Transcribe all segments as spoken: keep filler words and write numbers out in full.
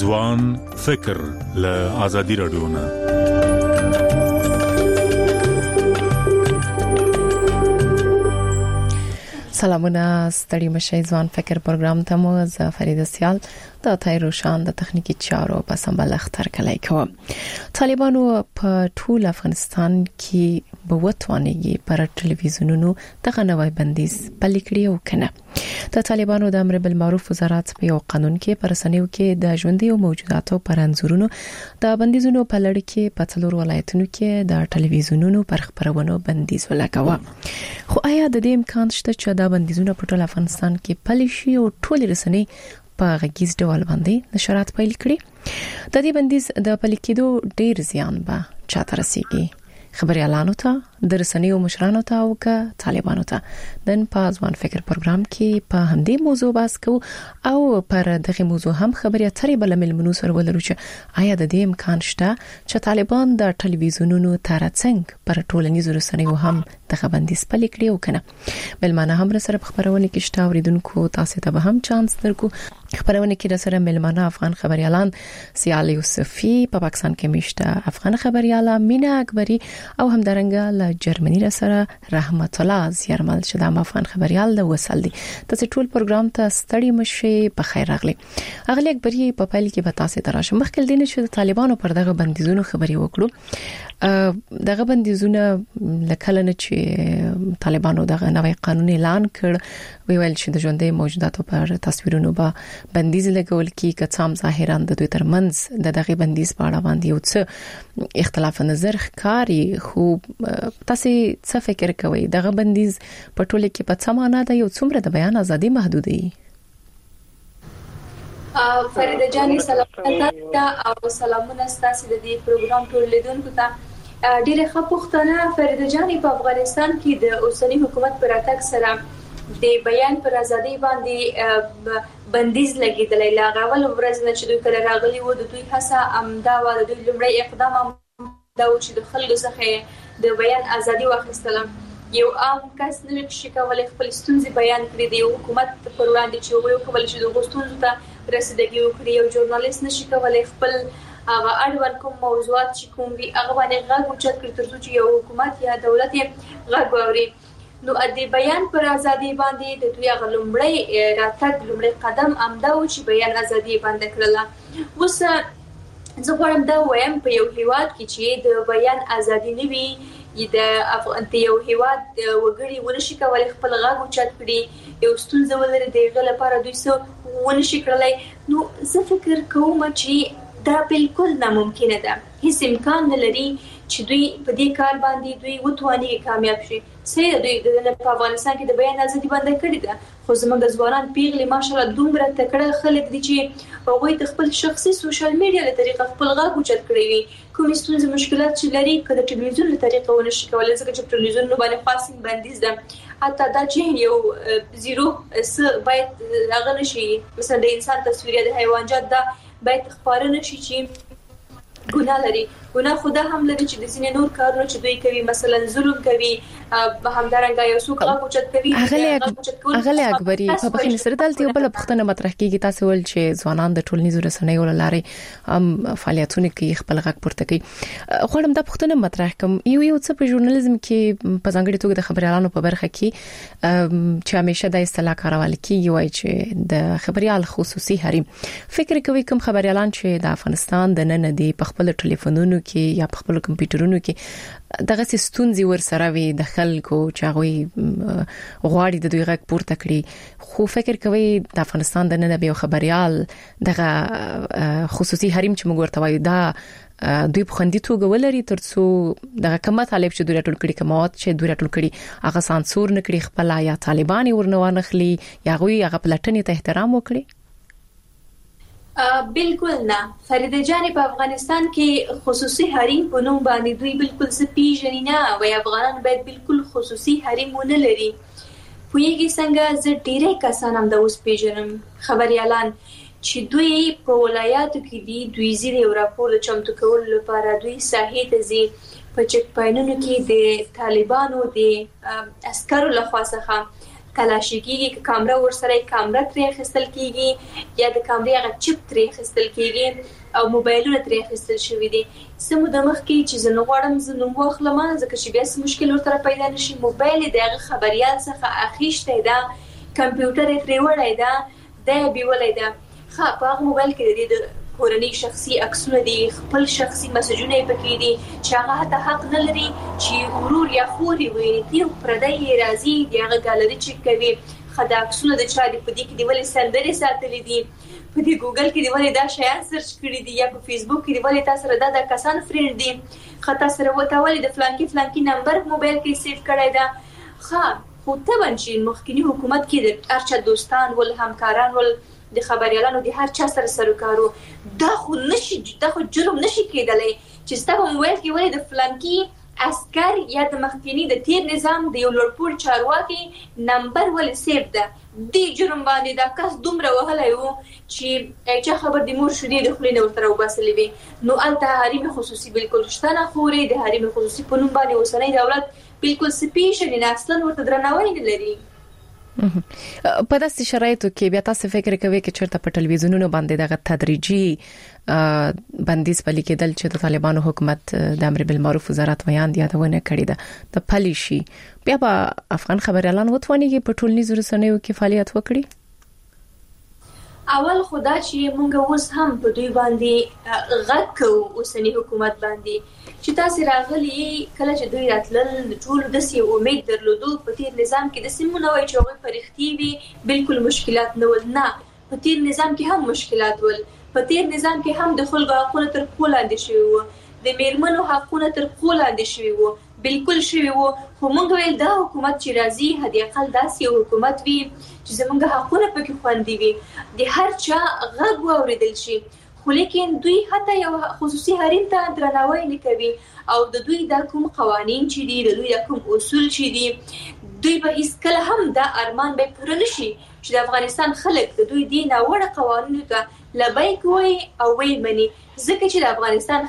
ځوان فکر له آزادي رادیو نه. سلامونه ستړي مشه ځوان فکر پروګرام ته مو ز فرید سیال د تایروشان د تخنیکی چارو په سمبل اختر کلی کوم. طالبانو په ټول افغانستان کې بوتوانېږي پر ټلویزیونونو دغه نوې بندیز پلیکړي او کنه. د طالبانو د امر بالمعروف وزارت په یو قانون کې پر رسنیو کې د ژوندۍ او موجوداتو پر انزورونو د بندیزونو په لړ کې په څلور ولایتونو کې د ټلویزیونونو پر خبرونو بندیز ولګاوه. خو آیا د دې امکان شته چې دا بندیزونه په ټول افغانستان کې پلي شي او ټول رسنۍ په غږیز ډول باندې نشرات پیل کړي؟ د دې بندیز د پلي کېدو ډیر زیان به چاته رسیږي؟ خبريالانو ته د رسنیو مشرانو ته او که طالبانو ته د پازوان فکر پروګرام کې په همدې موضوع بحث کوو او پر دغه موضوع هم خبري اترې بل ملمنو سره ولرو چې آیا د دې امکان شته چې طالبان د ټلویزیونونو ترڅنګ پر ټولنیزو رسنیو هم دغه بندیز پلي کړي او کنه. بلمانه هم سره خبرونه کې شته اوریدونکو تاسو ته به هم چانس درکو. خبرونه کې سره ملمانه افغان خبريالان سیال یوسفی په پاکستان کې میشته افغان خبرياله مینا اکبری او همدارنګه له جرمني سره رحمت الله زیرمل چې د افغان خبريال د وصل دي. تاسو ټول پروګرام ته ستړي مشه په خیر راغلي. اغلی اکبری په پیل کې به تاسو ته راشم. مخکې دینه چې طالبانو پر دغه بندیزونو خبري وکړو. دغه بندیزونه لکه چې طالبانو دغه نوې قانون اعلان کړ ویل چې د ژوندۍ موجوداتو پر تصویرونو به بندیز لګول کی کڅام ظاهرا د دوی ترمنځ د دغه بندیز په اړه باندې یو څه اختلاف نظر ښکاری. خو تاسو څه فکر کوئ دغه بندیز په ټوله کې په څه معنا ده یو څومره د بیان ازادي محدودي؟ فرید جانی سلامونه او سلامونه ستاسو د دې پروګرام ټول لیدونکو ته. ډیره ښه پوښتنه فرید جانی. په افغانستان کې د اوسنی حکومت پر اتک سره د بیان پر ازادي باندې بندیز لګیدلی. لا غول ورځ نه چې دوی کله راغلي وو د دوی هڅه امدا و د دوی لمړی اقدام دا و چې د خلکو څخه د بیان ازادي واخیستله. یو عام کس نه وکړي کولای خپل ستونزې بیان کړي د حکومت پر وړاندې چې وایي کول چې د غوښتنو ته رسیدګي وکړي. یو ژورنالیست نشي کولای خپل هغه اړوند کوم موضوعات چې کوم وي هغه باندې غږ اوچت کړي ترڅو چې یو حکومت یا دولت یې غږ واوري. نو د بیان پر ازادي باندې د دوی هغه لومړی راتګ لومړی قدم امدا و چې بیان ازادي باندې کړله. اوس زه غواړم دا وایم په یو هیواد کې چې د بیان ازادي نه وي د افغان یو هیواد وګړي ونشي کولای خپل غږ اوچت کړي یو ستونزه ولري دغه لپاره دوی څه ونشي کړلای. نو زه فکر کوم چې دا بالکل ناممکنه ده. هیڅ امکان نه لري چې دوی په دې کار باندې دوی وتواني کامیاب شي. سې دوی د افغانستان کې د بیان ازادي باندې کړی ده خو زموږ د ځوانان پیغلي ماشاءالله دومره تکړه خلک دي چې هغه د خپل شخصي سوشل میډیا له طریقه خپل غږ اوچت کړی وي. کوم ستونزې مشکلات چې لري کله ټلویزیون له طریقه ونشي کولای ځکه چې ټلویزیون باندې خاص بندیز ده. حتی دا چې یو زیرو س باید هغه نشي مثلا د انسان تصویر یا د حیوانات دا باید خبره نشي چې ګناه لري. ګناه خدا هم لري چې د سینې نور کارونه چې دوی کوي مثلا ظلم کوي همدارنګه یو څوک هغه اوچت کوي. اغلی اکبری په بخښنې سره دلته یو بل پوښتنه مطرح کیږي. تاسو ول چې ځوانان د ټولنیزو رسنیو لارې هم فعالیتونه کوي خپل غږ پورته کوي. خو دا پوښتنه مطرح کوم یو یو څه په ژورنالیزم کې په ځانګړي توګه د خبريالانو په برخه کې چې همیشه د اصطلاح کارول کیږي وایي چې د خبريال خصوصي حریم. فکر کوي کوم خبريالان چې د افغانستان د نن دی په خپل ټلیفونونو کې یا په خپل کمپیوټرونو کې دغه ستونزې ورسره وي د خلکو چې هغه غواړي د دوی غږ پورته کړي. خو فکر کوي د افغانستان د نن به خبريال دغه خصوصي حریم چې موږ ورته وایو دا دوی په خندي توګه ولري ترڅو دغه کومه طالب چې دوی ټول کړي کومات چې دوی ټول کړي هغه سانسور نه کړي خپل یا طالبان ورنوان خلی یا غوي هغه پلاتنې ته احترام وکړي. بالکل نه فرید جانی. په افغانستان کې خصوصي حریم په نوم باندې دوی بالکل څه پیژني نه وای. افغانان باید بالکل خصوصي حریم ونه لري. پوهیږي څنګه زه ډیره کسان هم د اوس پیژنم خبريالان چې دوی په ولایاتو کې دي. دوی زیری او راپور چمتو کول لپاره دوی ساحې ته ځي. په چک پاینونو کې د طالبانو د عسکرو لخوا څخه کلاشي کیږي کیمرا ورسره کیمرا ترې خستل کیږي یا د کیمرې هغه چپ ترې خستل کیږي او موبایلونه ترې خستل شوی دي سمو د مخ کې چې زه نغواړم زه نوم واخلم ځکه چې بیا مشکل ورته پیدا نشي موبایل دغه خبريال څخه اخیشته ده کمپیوټر ترې وړای ده د بیولای ده خا په موبایل کې د کورنۍ شخصي عکسونه دي خپل شخصي مسجونه پکې دي چې هغه ته حق نه لري چې ورور یا خوري وي یو پردی راځي دغه ګالري چک کوي خدا عکسونه د چا دي په دې کې دی ولې سندري ساتلې دي په دې ګوګل کې دی ولې دا شیان سرچ کړی دي یا په فیسبوک کې دی ولې تاسو سره دا د کسان فرند دي خطا سره وته ولې د فلانکی فلانکی نمبر موبایل کې سیو کړی دا خا خو ته باندې مخکنی حکومت کې د ارچا دوستان ول همکاران ول د خبريالانو د هر چا سره سروکارو دا خو نشي دا خو جرم نشي کېدلی چې ستاسو موبایل کې ولې د فلانکی عسكر یا د مخکنی د تیر نظام د یو لوړپوړ چارواکي نمبر ولې سیو ده د جرم باندې دا کس دومره وهلای وو چې چې خبر د مور شودي د خلینو ورته وباسلې وي نو الته حریم خصوصي بالکل شتنه خوري د حریم خصوصي په نوم باندې وسنۍ دولت بالکل سپیشل نه اصلا ورته درناوی نه لري په داسې شرایطو کې بیا تاسو فکر کوئ چې چیرته په ټلویزیونونو باندې دغه تدریجي بندیز پلي کېدل چې د طالبانو حکومت د امر بالمعروف وزارت بیان یادونه کړې ده د پالیشي بیا په افغان خبريالان وتوانیږي په ټولنیزو رسنیو کې فعالیت وکړي اول خدا چې مونږ اوس هم په دوی باندې غږ کوو اوسنی حکومت باندې چې تاسو راغلي کله چې دوی راتلل ټول د سی امید درلودو په تیر نظام کې د سیمونو وای چې هغه پرختي وي بالکل مشکلات نه ول نه په تیر نظام کې هم مشکلات ول په تیر نظام کې هم د خلکو حقوق تر خپل اندې شوی وو د میرمنو حقوق تر خپل اندې شوی وو بالکل شوی وو خو مونږ ویل دا حکومت چې راځي هدي اقل داسې حکومت وي چې زمونږ حقوق پکې خوندي وي د هر چا غږ واوریدل شي خو لیکن دوی حتی یو خصوصي حریم ته درناوی نه کوي او د دوی د کوم قوانين چې دي د دوی د کوم اصول چې دي دوی به هیڅ کله هم دا ارمان به پوره نشي چې د افغانستان خلک د دوی د ناوړه قوانینو ته لبیک وي او وي مني ځکه چې د افغانستان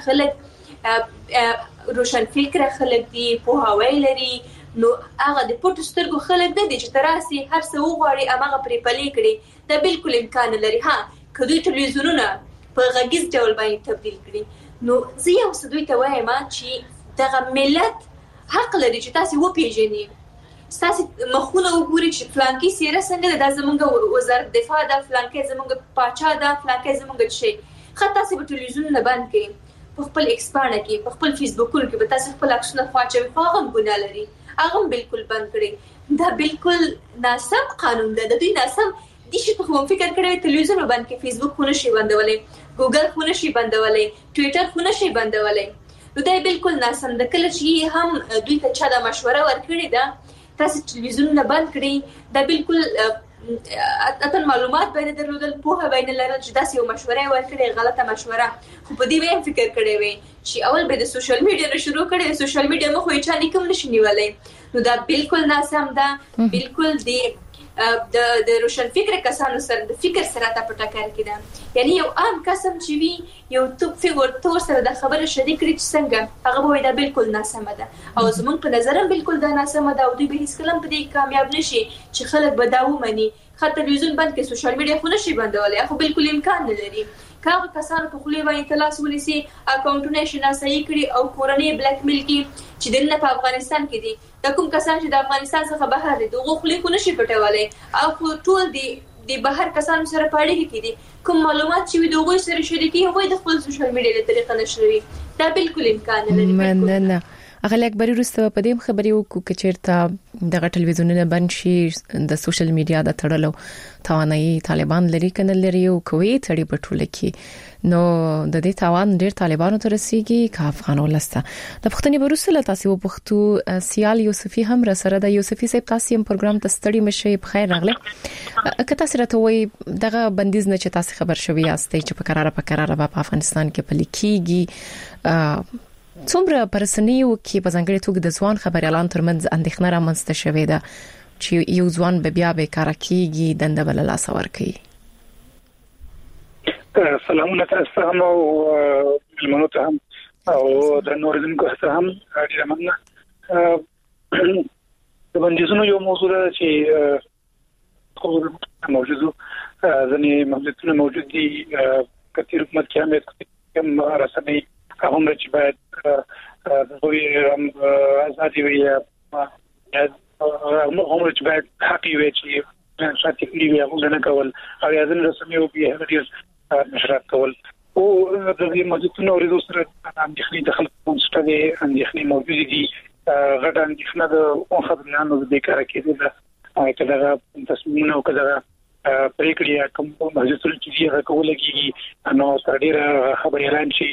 خلک روشن فکر خلک دي په هواي لري نو هغه د پټ سترګو خلک نه دي چې تراسي هر څه وغواړي امغه پرې پلي کړي دا بالکل امکان لري ها کدوې ټلویزیونونه په غږیز ډول باندې تبدیل کړي نو زه یو څه دوی ته وایم چې دغه ملت حق لري چې تاسو وپیژنئ تاسو مخونه وګورئ چې فلانکی سیره څنګه د زمونږ وزارت دفاع د فلانکی زمونږ پاچا د فلانکی زمونږ شي خاطر تاسو په ټلویزیون نه باندې کړئ په خپل ایکسپانډ کې په خپل فیسبوکونو کې به تاسو خپل عکسونه خواچوي خو هغه ګناه لري هغه بالکل بند کړي دا بالکل ناسم قانون ده د دوی ناسم دي چې په فکر کړی ټلویزیون باندې کې فیسبوک خونه شي بندولې ګوګل خونه شي بندولې ټوئیټر خونه شي بندولې نو دا بالکل ناسم ده کله چې هم دوی ته چا د مشوره ورکړي ده تاسو ټلویزیون نه بند کړئ دا بالکل اتن معلومات باندې درلودل په باندې لرل چې داسې یو مشوره ورکړي غلطه مشوره خو په دې ویم فکر کړی وي چې اول به د سوشل میډیا نه شروع کړي سوشل میډیا مخ وي چې لیکم نشي نیولای نو دا بالکل ناسم ده بالکل دی د د روشن فکر کسانو سره د فکر سره ته پټکر کړه یعنی یو عام قسم چې وی یو توپ فیګور تور سره د خبره شریک کړي چې څنګه هغه به دا بالکل ناسمه ده او زمونږ په نظر هم بالکل دا ناسمه ده او دوی به هیڅ کلم په دې کامیاب نشي چې خلک به دا ومني خاطر ټلویزیون باندې کې سوشل میډیا خو نشي بندولای خو بالکل امکان نه لري کاغه کسانو په خولي باندې تلاش ولسی اکاونټونه شناسایی کړي او کورنۍ بلیک میل کې چې دنه په افغانستان کې دي د کوم کسان چې د افغانستان څخه بهر دي دغه خولي خو نشي پټولای او ټول دي د بهر کسانو سره پاړې کې دي کوم معلومات چې دوی سره شریکي هغه د خپل سوشل میډیا له طریقې نشروي دا بالکل امکان نه لري مننه اغه اکبري رسته په دې خبري وکړو چې چیرته دغه ټلویزیونونه بند شي د سوشل میډیا د تړلو توانایي طالبان لري کنه لري او کوي تړي په ټوله کې نو د دې توان ډېر طالبانو ته رسیږي کا افغانو لسته د پښتني بروسله تاسو په پښتو سیال یوسفي هم را سره د یوسفي صاحب تاسو هم پروګرام ته ستړي مشه په خیر راغله که تاسو راته وای دغه بندیز نه چې تاسو خبر شوي یاستئ چې په قراره په قراره په افغانستان کې پلي کیږي څومره پرسنیو کې په ځانګړي توګه د ځوان خبريالان ترمنځ اندېښنه رامنځته شوې ده چې یو ځوان به بیا به کار کوي دنده بل لاس ور کوي سلامونه تاسو هم او المنو ته هم او د نورزم کو ته هم ډیره مننه د بندیزونو یو موضوع ده چې موجود ځنې محدودیتونه موجود دي کثیر حکومت کې هم کوم رسمي هم چې باید د ازادي وي هم چې باید حق وي چې شاتي کړي وي هغه نه کول او ځنې رسمي او به هغه نشرات کول او د دې محدودیتونو ورته سره اندېښنې د خلکو مستوي اندېښنې موجود دي غټ اندېښنه د خبريانو د بیکاره کېدل دا کله تصمیمونه او کله پریکړې کوم محدودیتونه چې هغه کول کېږي نو تر ډیره خبري اعلان شي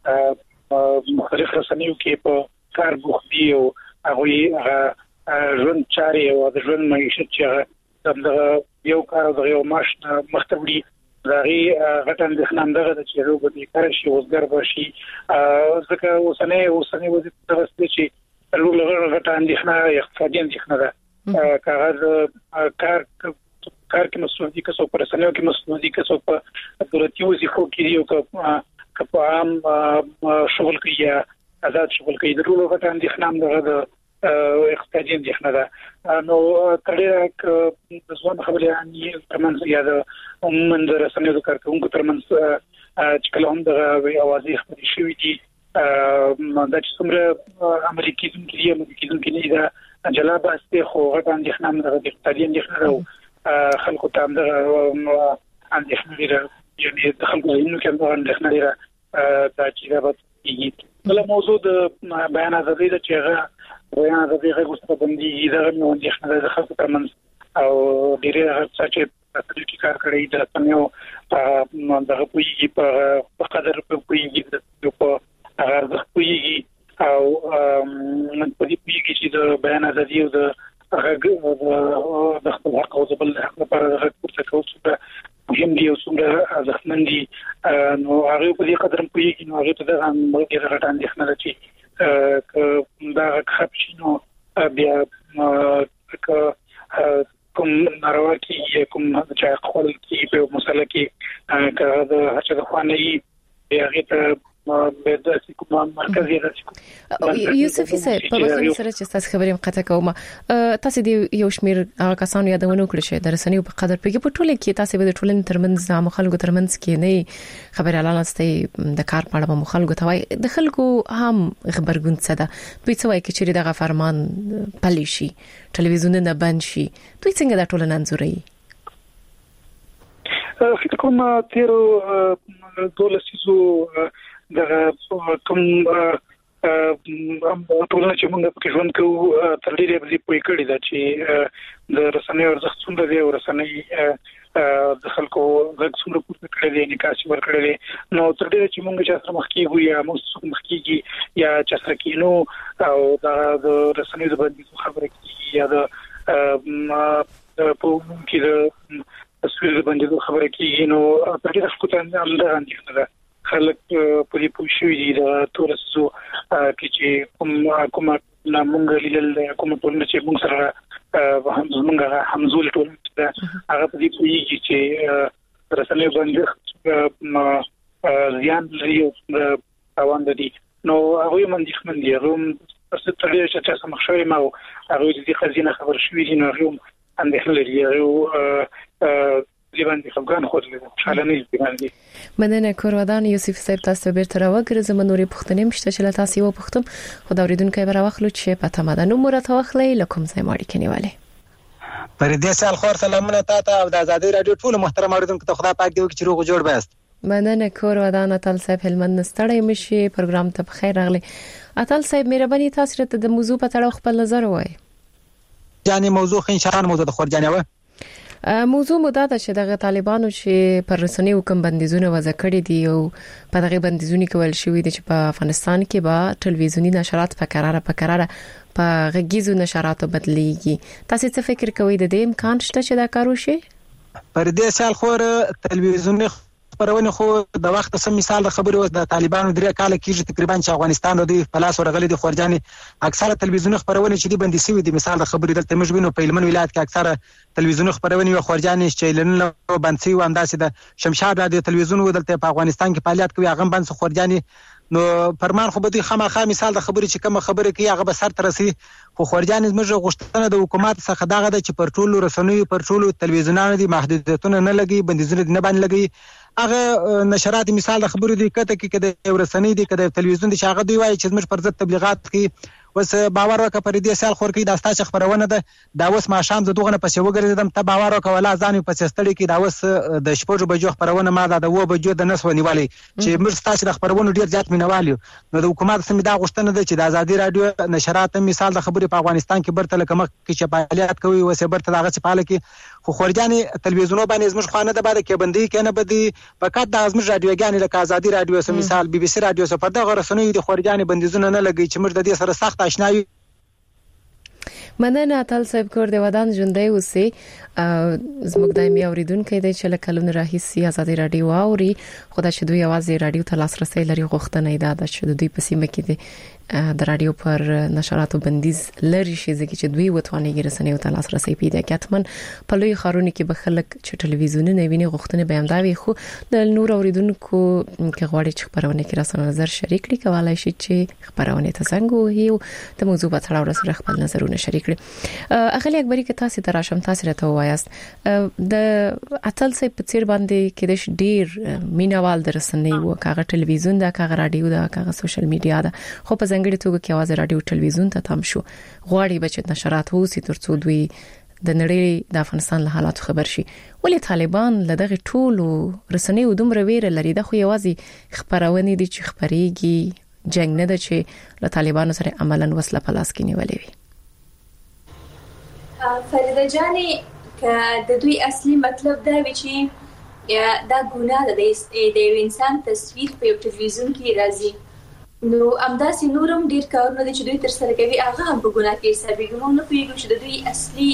مختلف رسنیو کې په کار بوختي او هغه ژوند چاري او د ژوند معیشت چې د یو کار د یو معاش مختوي راغي غټن د خنندغه د چیرو په دې کار شي اوسګر بشي ځکه اوسنه اوسنه وظیفه درسته چې لوګ غټان دي خنه اقتصادي دي خنه ده کاغذ کار کار کې مسؤل دي که څو پر سنوي کې مسؤل دي که څو په دولتي وظیفو کې دي او که په عام شغل کې یا آزاد شغل کې د ټولو غټان دي خنه د اقتصادي دي خنه ده نو کړه د ځوان خبرې اني ترمنځ یا د عموما د رسنیو کارکونکو ترمنځ چې کله هم د اوازې خبرې شوې دي دا چې څومره امریکایي دونکي امریکایي دونکي نه دا جلاب استه خو غټان دي خنه د اقتصادي دي خنه خلکو ته هم د اندېښنې لري یعنی د خلکو زینو کې هم د اندېښنې لري دا چې دا به بل موضوع د بیان ازادي د چیرې بیان ازادي غوښتنه څخه باندې دا نو اندېښنه د خلکو ترمنځ او ډیره هڅه چې په دې کار کوي د سمو د غوښتنې په قدر په کوي په هغه د کوي او په دې کې چې د بیان ازادي او د هغه د خپل حق او د بل حق لپاره د حق پورته کول څه مهم دي او څومره ځخمن دي نو هغه په دې قدر په یوه کې نو هغه ته د موږ غټان دي خنل چې دا خپشینو بیا کوم ناروا کې کوم چې خپل کې په مسله کې کړه د هڅه د خوانې هغه ته به د کوم مرکزي راځي یوسف صاحب په واسطه سره چې تاسو خبرې مقطع کوم تاسو د یو شمیر کسانو یادونه کړی چې د رسنیو په قدر په ټوله کې تاسو به د ټولنې ترمنځ د مخالګو ترمنځ کې نه خبر اعلان استي د کار په اړه مخالګو ته وای د خلکو هم خبرګون څه ده دوی څه وای چې دغه فرمان پلي شي ټلویزیونونه بند شي دوی څنګه د ټولنې انځوري فکر کوم تیرو دولسیزو دا کوم ټولنه چې موږ په ژوند کې تر ډیره به پوي کړی دا چې د رسنیو ارزښت څومره دی او رسنۍ د خلکو غږ څومره پورته کړی دی نکاس ورکړی دی نو تر ډیره چې موږ چې سره مخ کیږو یا موږ مخ کیږي یا چې سره کینو او دا د رسنیو د باندې خبره کیږي یا د په کې د تصویر د باندې خبره کیږي نو په دې څه کوته هم دا اندېښنه خلک په دې پوښتنه دي د تورسو کې چې کوم کوم نامونګ لیدل کوم ټولنه چې موږ سره هم زمونږه همزول ټولنه ده هغه په دې پوښتنه چې رسنۍ باندې زیان لري او روان دي نو هغه من دي خمن دي روم څه ترې چې تاسو مخشوري ما هغه دې خزینه خبر شوې دي نو روم اندېښنه لري او دیوان خپګان خو دې شالنې دیوان دي مننه کورودان یوسف صاحب تاسو بیرته راوګرځم نورې پښتنې مشته چې تاسو و پښتم خو دا ورېدونکو به راوخلو چې په تمدن مرته واخلې لکم ځای ماړي کېنیواله پر دې سال خور سلامونه تاسو او د آزادۍ رادیو ټول محترم اوریدونکو ته خدای پاک دې وکړي چې روغ جوړ بست مننه کورودان اتل صاحب هلمند ستړی مشي پروګرام ته بخیر راغلی اتل صاحب مهرباني تاسو ته د موضوع په اړه خپل نظر وایي یعنی موضوع خین شران موضوع د خورجانه و موضوع مده ده چې دغه طالبانو چې پر رسنۍ حکم بندیزونه وضع کړی دي او په دغه بندیزونه کې ول شوې دي چې په افغانستان کې به ټلویزیونی نشرات په قراره په قراره په غږیزو نشراتو بدليږي تاسو څه فکر کوئ د دې امکان شته چې دا کار وشي پر دې سال خور ټلویزیونی خبرونه خو د وخت سم مثال خبرو د طالبانو درې کال کېږي تقریبا چې افغانستان د پلاس ورغلي د خورجاني اکثره ټلویزیونی خبرونه چې دی بندي شوی دي مثال د خبرې دلته موږ وینو په هلمند ولایت کې اکثره ټلویزیونی خبرونه او خورجاني چینلونه بند شوی او انداسې د شمشاد رادیو ټلویزیون ودلته په افغانستان کې فعالیت کوي هغه بند خورجاني نو فرمان خو به دوی خامخا مثال د خبرې چې کوم خبره کوي هغه به سر ته رسي خو خورجان زموږ غوښتنه د حکومت څخه دغه ده چې پر ټولو رسنیو پر ټولو تلویزیونونو دي محدودیتونه نه لګي بندیزونه نه باندې لګي هغه نشرات مثال د خبرو دی کته کې کده یو رسنۍ دی کده تلویزیون دی چې هغه دی وایي چې زموږ پر ضد تبلیغات کوي وس باور وکړه پر دې سال خور کې د استاد خبرونه ده دا اوس ما شام زه دغه نه پسې وګرځیدم ته باور وکړه ولا ځان په سستړي کې دا اوس د شپږ بجو خبرونه ما دا د و بجو د نس ونیولې چې موږ تاسو د خبرونو ډیر زیات مینوالو نو د حکومت سم دا غوښتنه ده چې د ازادي رادیو نشرات مثال د خبرې په افغانستان کې برته لکه مخ کې چې فعالیت کوي وسه برته دغه چې فعال کې خو خورجان تلویزیونو باندې زموږ خانه ده باندې کې بندي کنه بدی فقط د زموږ رادیوګان لکه ازادي رادیو سم مثال بي بي سي رادیو سره په دغه رسنیو د خورجان بندیزونه نه لګي چې موږ د دې سره سخت آشنایي مننه اتل صاحب کور د ودان ژوندۍ اوسې زموږ دایمي اوریدونکو دی چې لکه راهیسي ازادي رادیو اوري خدای چې دوی आवाज رادیو ته لاسرسي لري غوښتنه ده د چې دوی په سیمه کې دي د رادیو پر نشراتو بندیز لري شي چې دوی وتوانېږي رسنیو ته لاسرسي پیدا کړي اتمن په لوی خارونو کې به خلک چې ټلویزیونونه ویني غوښتنه به همداوي خو د نور اوریدونکو کې غواړي چې خبرونه کې راسره نظر شریک کړي کولای شي چې خبرونه ته څنګه وي د موضوع په اړه سره خپل نظرونه شریک کړي اغلی اکبري کې تاسو ته راشم تاسو راته وایاست د اتل سي په چیر باندې کې د ډیر مینوال درسنې وو کاغه ټلویزیون دا کاغه رادیو دا کاغه سوشل میډیا دا خو په ځنګړي توګه کې आवाज رادیو ټلویزیون ته تم شو غواړي بچ نشرات وو ترڅو دوی د نړۍ د افغانستان له حالات خبر شي ولې طالبان لدغه ټولو رسنیو دومره ویره لري د خو یوازې خبرونه دي چې خبريږي جنگ نه ده چې له طالبانو سره عملاً وسله په لاس کې نیولې وي فریده جاني ک د دوی اصلي مطلب دا وی چې دا ګناه ده د یو انسان تصویر په ټلویزیون کې راځي نو امداسي نورم ډیر کارونه چې دوی تر سره کوي هغه هم په ګناه کې حسابېږي نو نه پیږي چې د دوی اصلي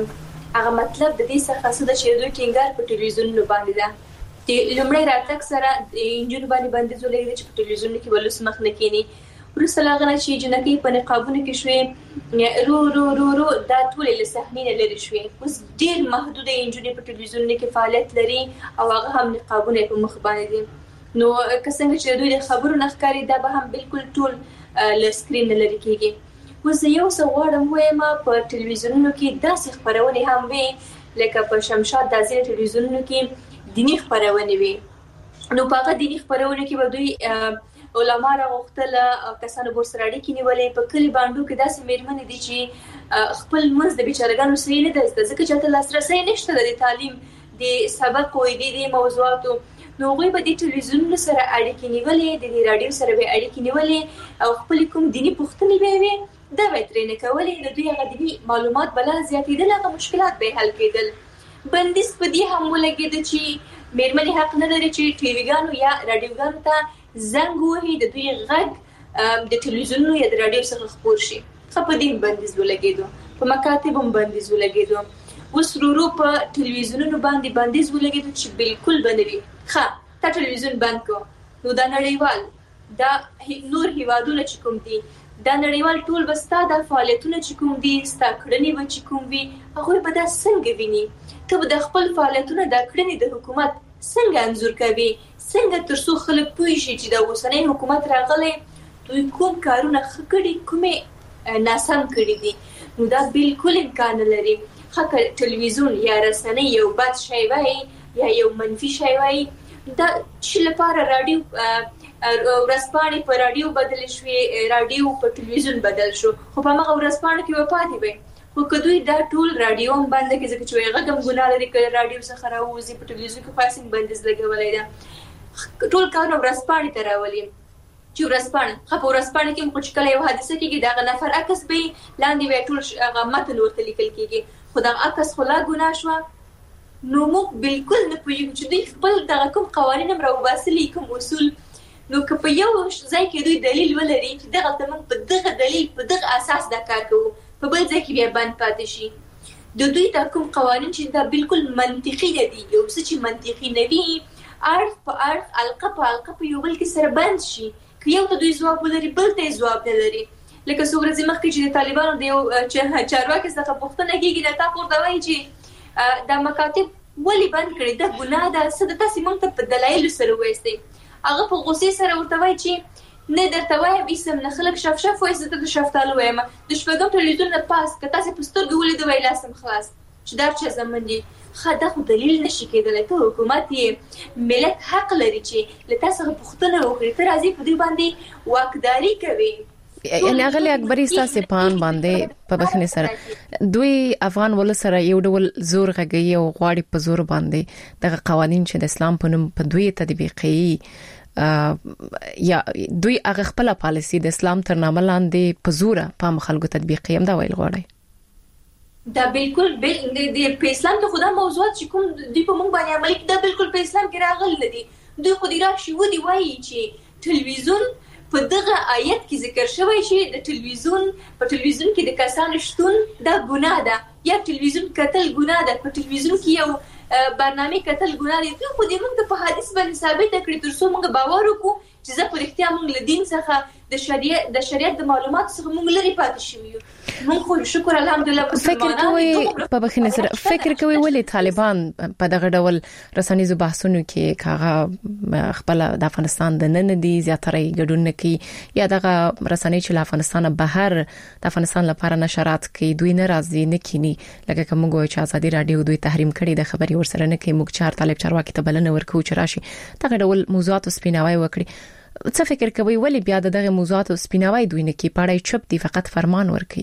هغه مطلب د دې څخه څه د چې دوی ټینګار په ټلویزیون نه باندې ده د لومړی راتګ سره د انجن باندې باندې زولې چې په ټلویزیون کې ولوس مخ نه کینی ورسره غنه چې جنکی په نقابونو کې شوې رو رو رو رو دا ټول له صحنې لري شوې اوس ډیر محدود انجن په ټلویزیون کې فعالیت لري او هغه هم نقابونه په مخ باندې دي نو کسنګ چې دوی د خبرو نخکاری دا به هم بالکل ټول ل سکرین لري کېږي اوس یو څه غواړم وایم په ټلویزیونونو کې داسې خبرونه هم وي لکه په شمشاد د ځینې ټلویزیونونو کې دینی خبرونه وي نو په هغه دینی خبرونه کې به دوی علماء راغختله کسانو بور سره اړیکې نیولې په کلی باندې کې داسې میرمنې دي چې خپل منځ د بیچارهګانو سره نه ده ځکه چې لاسرسي نشته د تعلیم د سبق او د موضوعاتو نو غوي به د ټلویزیون سره اړیکې نیولې د رادیو سره به اړیکې نیولې او خپل کوم دینی پوښتنې به وي دا به ترې نه کولې د دوی هغه دینی معلومات بل زیاتېدل هغه مشکلات به حل کېدل بندیز په دې هم ولګېد چې میرمنې حق نه لري چې ټلویزیون یا رادیوګانو ته زنګ وهي د دوی غږ د ټلویزیون یا د رادیو څخه خبر شي خو په دې بندیز ولګېدو په مکاتب هم بندیز ولګېدو اوس ورو په ټلویزیونونو باندې بندیز ولګېدو چې بالکل بنوي ښه تا ټلویزیون بند کو نو دا نړیوال دا نور هیوادونه چې کوم دي دا نړیوال ټول بستا د فعالیتونو چې کوم دي ستا کړنې و چې کوم وي هغه به دا څنګه ویني ته به د خپل فعالیتونو د کړنې د حکومت څنګه انزور کوي څنګه ترڅو خلک پوه شي چې د اوسنۍ حکومت راغلي دوی کوم کارونه خکړي کومه ناسم کړی دي نو دا بالکل امکان لري خکه ټلویزیون یا رسنۍ یو بد شی وای یا یو منفي شی وای دا چې لپاره رادیو ورسپانې په رادیو بدل شوې رادیو په ټلویزیون بدل شو خو په هغه ورسپانې کې وپاتې وي خو کدوې دا ټول رادیو هم بند کې ځکه چې هغه کوم ګناه لري کله رادیو څخه راوځي په ټلویزیون کې فاسینګ بندیز لګولای دا ټول کارونه ورسپانې ته راولي چې ورسپانې خو په ورسپانې کې کوم کله یو حادثه کېږي دا نفر عکس به لاندې وي ټول هغه متن ورته لیکل کېږي خو دا عکس خلا ګناه شو نو موږ بالکل نه پوهیږو چې دوی خپل دغه کوم قوانین هم راوباسلي کوم اصول نو که په یو ځای کې دوی دلیل ولري چې دغه تمام په دغه دلیل په دغه اساس دا کار کوو په بل ځای کې بیا بند پاتې شي د دوی دا کوم قوانین چې دا بالکل منطقي دي یو څه چې منطقي نه وي اړخ په اړخ القه په القه په یو بل کې سره بند شي که یو ته دوی ځواب ولري بل ته ځواب نه لري لکه څو ورځې مخکې چې د طالبانو د یو چارواکي څخه پوښتنه کېږي دا تا پورته وایي چې دا مکاتب ولې بند کړي دا ګناه ده څه د تاسې موږ ته په دلایلو سره وایستئ هغه په غوسې سره ورته وایي چې نه درته وایم اسم نه خلک شف شف وایي زه د شفتالو وایم د شپږم ټلویزیون نه پاس که تاسو په سترګو ولیدو وای لاسم خلاص چې دا څه زمون دي خا دا خو دلیل نشي کېدلی ته حکومت یې ملت حق لري چې له تاسو پوښتنه وکړي ته راځي په دې باندې واکداري کوي یعنی اغلی اکبر استاسه پان باندې په بخنه سره دوی افغان ول سره یو ډول زور غږی او غواړي په زور باندې دغه قوانين چې د اسلام په نوم په دوی تطبیقي یا دوی هغه خپل پالیسی د اسلام تر نامه لاندې په زور په مخالګو تطبیقي هم دا ویل غواړي دا بالکل بل د اسلام ته خدا موضوعات چې کوم دوی په مونږ باندې عملي دا بالکل په اسلام کې راغلي نه دي دوی خو دې راشي ودی وایي چې ټلویزیون په دغه آیت کې ذکر شوی چې د ټلویزیون په ټلویزیون کې د کسانو شتون دا ګناه ده یا ټلویزیون کتل ګناه ده په ټلویزیون کې یو برنامه کتل ګناه دي خو دې موږ په حدیث باندې ثابت کړی تر څو موږ باور وکړو چې زه پر اختیار موږ له دین څخه د شریعت د شریعت د معلومات څخه موږ لري پاتې شو یو موږ خو شکر الحمدلله فکر کوي په بخنه سره فکر کوي ولې طالبان په دغه ډول رسنیزو بحثونو کې کاغه خپل د افغانستان د نن دي زیاتره ګډون کوي یا دغه رسنۍ چې له افغانستان بهر د افغانستان لپاره نشرات کوي دوی ناراضي نه کینی لکه کوم غوي چې ازادي رادیو دوی تحریم کړي د خبري ورسره نه کوي موږ چار طالب چارواکي ته بلنه ورکو چې راشي دغه ډول موضوعات سپیناوي وکړي څه فکر کوي ولې بیا دغه موضوعات سپیناوي دوی نه کی پړای چپ دي فقط فرمان ورکي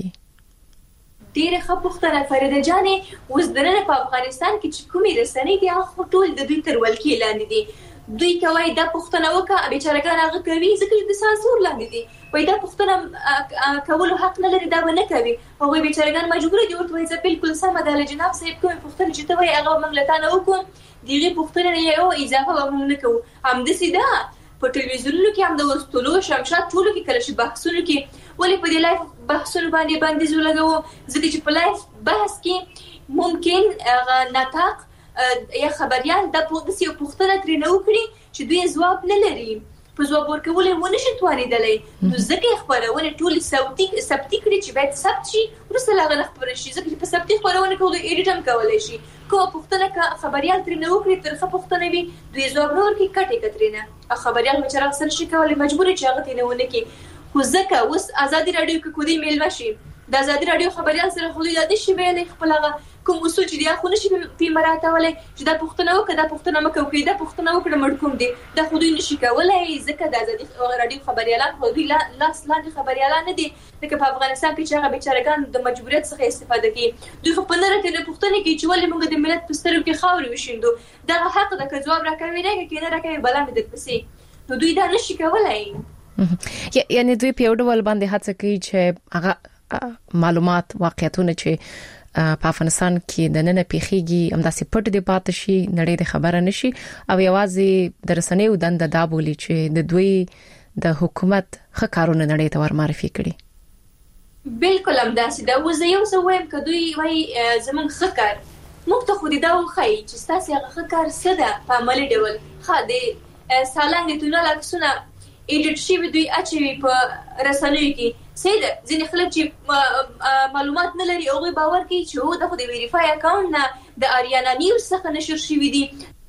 ډیره ښه پوښتنه فریده جانې اوس درنه په افغانستان کې چې کومې رسنۍ دي هغه ټول د دوی تر ولکې لاندې دي دوی کوي دا پوښتنه وکړه بیچارهګان هغه کوي ځکه چې د سانسور لاندې دي وای دا پوښتنه کول حق نه لري دا نه کوي هغه بیچارهګان مجبور دي ورته وایي بالکل سم ده جناب صاحب کومه پوښتنه چې ته وایي هغه موږ لته نه وکړو دیغه پوښتنه یې او اضافه به نه کوو هم د سیده په ټلویزیونونو کې هم د وستلو شمشاد ټولو کې کله چې بحثونو کې ولې په دې لایف بحثونو باندې باندې زو لګو ځکه چې په لایف بحث کې ممکن ناتاق یا خبريال د پوښتنې پوښتنه ترې نه وکړي چې دوی ځواب نه لري په ځواب ورکول یې ونه شي توانېدلی نو ځکه خبرونه ټول صوتي ثبتي کړي چې باید ثبت شي ورسره هغه خبره شي ځکه چې په ثبتي خبرونه کې دوی ایډیټ هم کولای شي کوم پوښتنه خبريال ترې نه وکړي ترخه پوښتنه وي دوی ځواب نه ورکړي کټه کترینه خبريال مچره سره شي کولای مجبور چې هغه تینه ونه کې خو ځکه اوس ازادي رادیو کې کودي میل وشي د ازادي رادیو خبريال سره خو د دې شی ویلې خپل هغه کوم اصول چې دی خو نشي په مراته ولې چې دا پوښتنه وکړه دا پوښتنه مکو کې دا پوښتنه وکړه مړکوم دي دا خو دوی نشي کولای ځکه د ازادي رادیو خبريالان خو دوی لاس لاندې خبريالان نه دي لکه په افغانستان کې چې هغه بیچارهګان د مجبوریت څخه استفاده کوي دوی خو په نړۍ کې پوښتنه کوي چې ولې موږ د ملت په سترګو کې خاورې وشیندو دا حق د جواب راکوي نه کې نه راکوي بل هم د پسې نو دوی دا نشي کولای یعنی دوی په یو ډول باندې هڅه کوي چې هغه معلومات واقعیتونه چې په افغانستان کې د نن پیخيږي همداسې پټ دی پاتې شي نړۍ د خبره نشي او یوازې د رسنیو دند دا بولی چې د دوی د حکومت ښه کارونه نړۍ ته ورمعرفي کړي بالکل همداسې دا وزه یو څه وایم که دوی وایي زمونږ ښه کار موږ ته خو دې دا وښایي چې ستاسې هغه ښه کار څه ده په عملي ډول ښه د سالنګ د تونل عکسونه ایډیټ شوي دوی اچوي په رسنیو کې سیده ځینې خلک چې معلومات نه لري هغوی باور کوي چې هو دا خو د ویریفای اکاونټ نه د اریانا نیوز څخه نشر شوي دي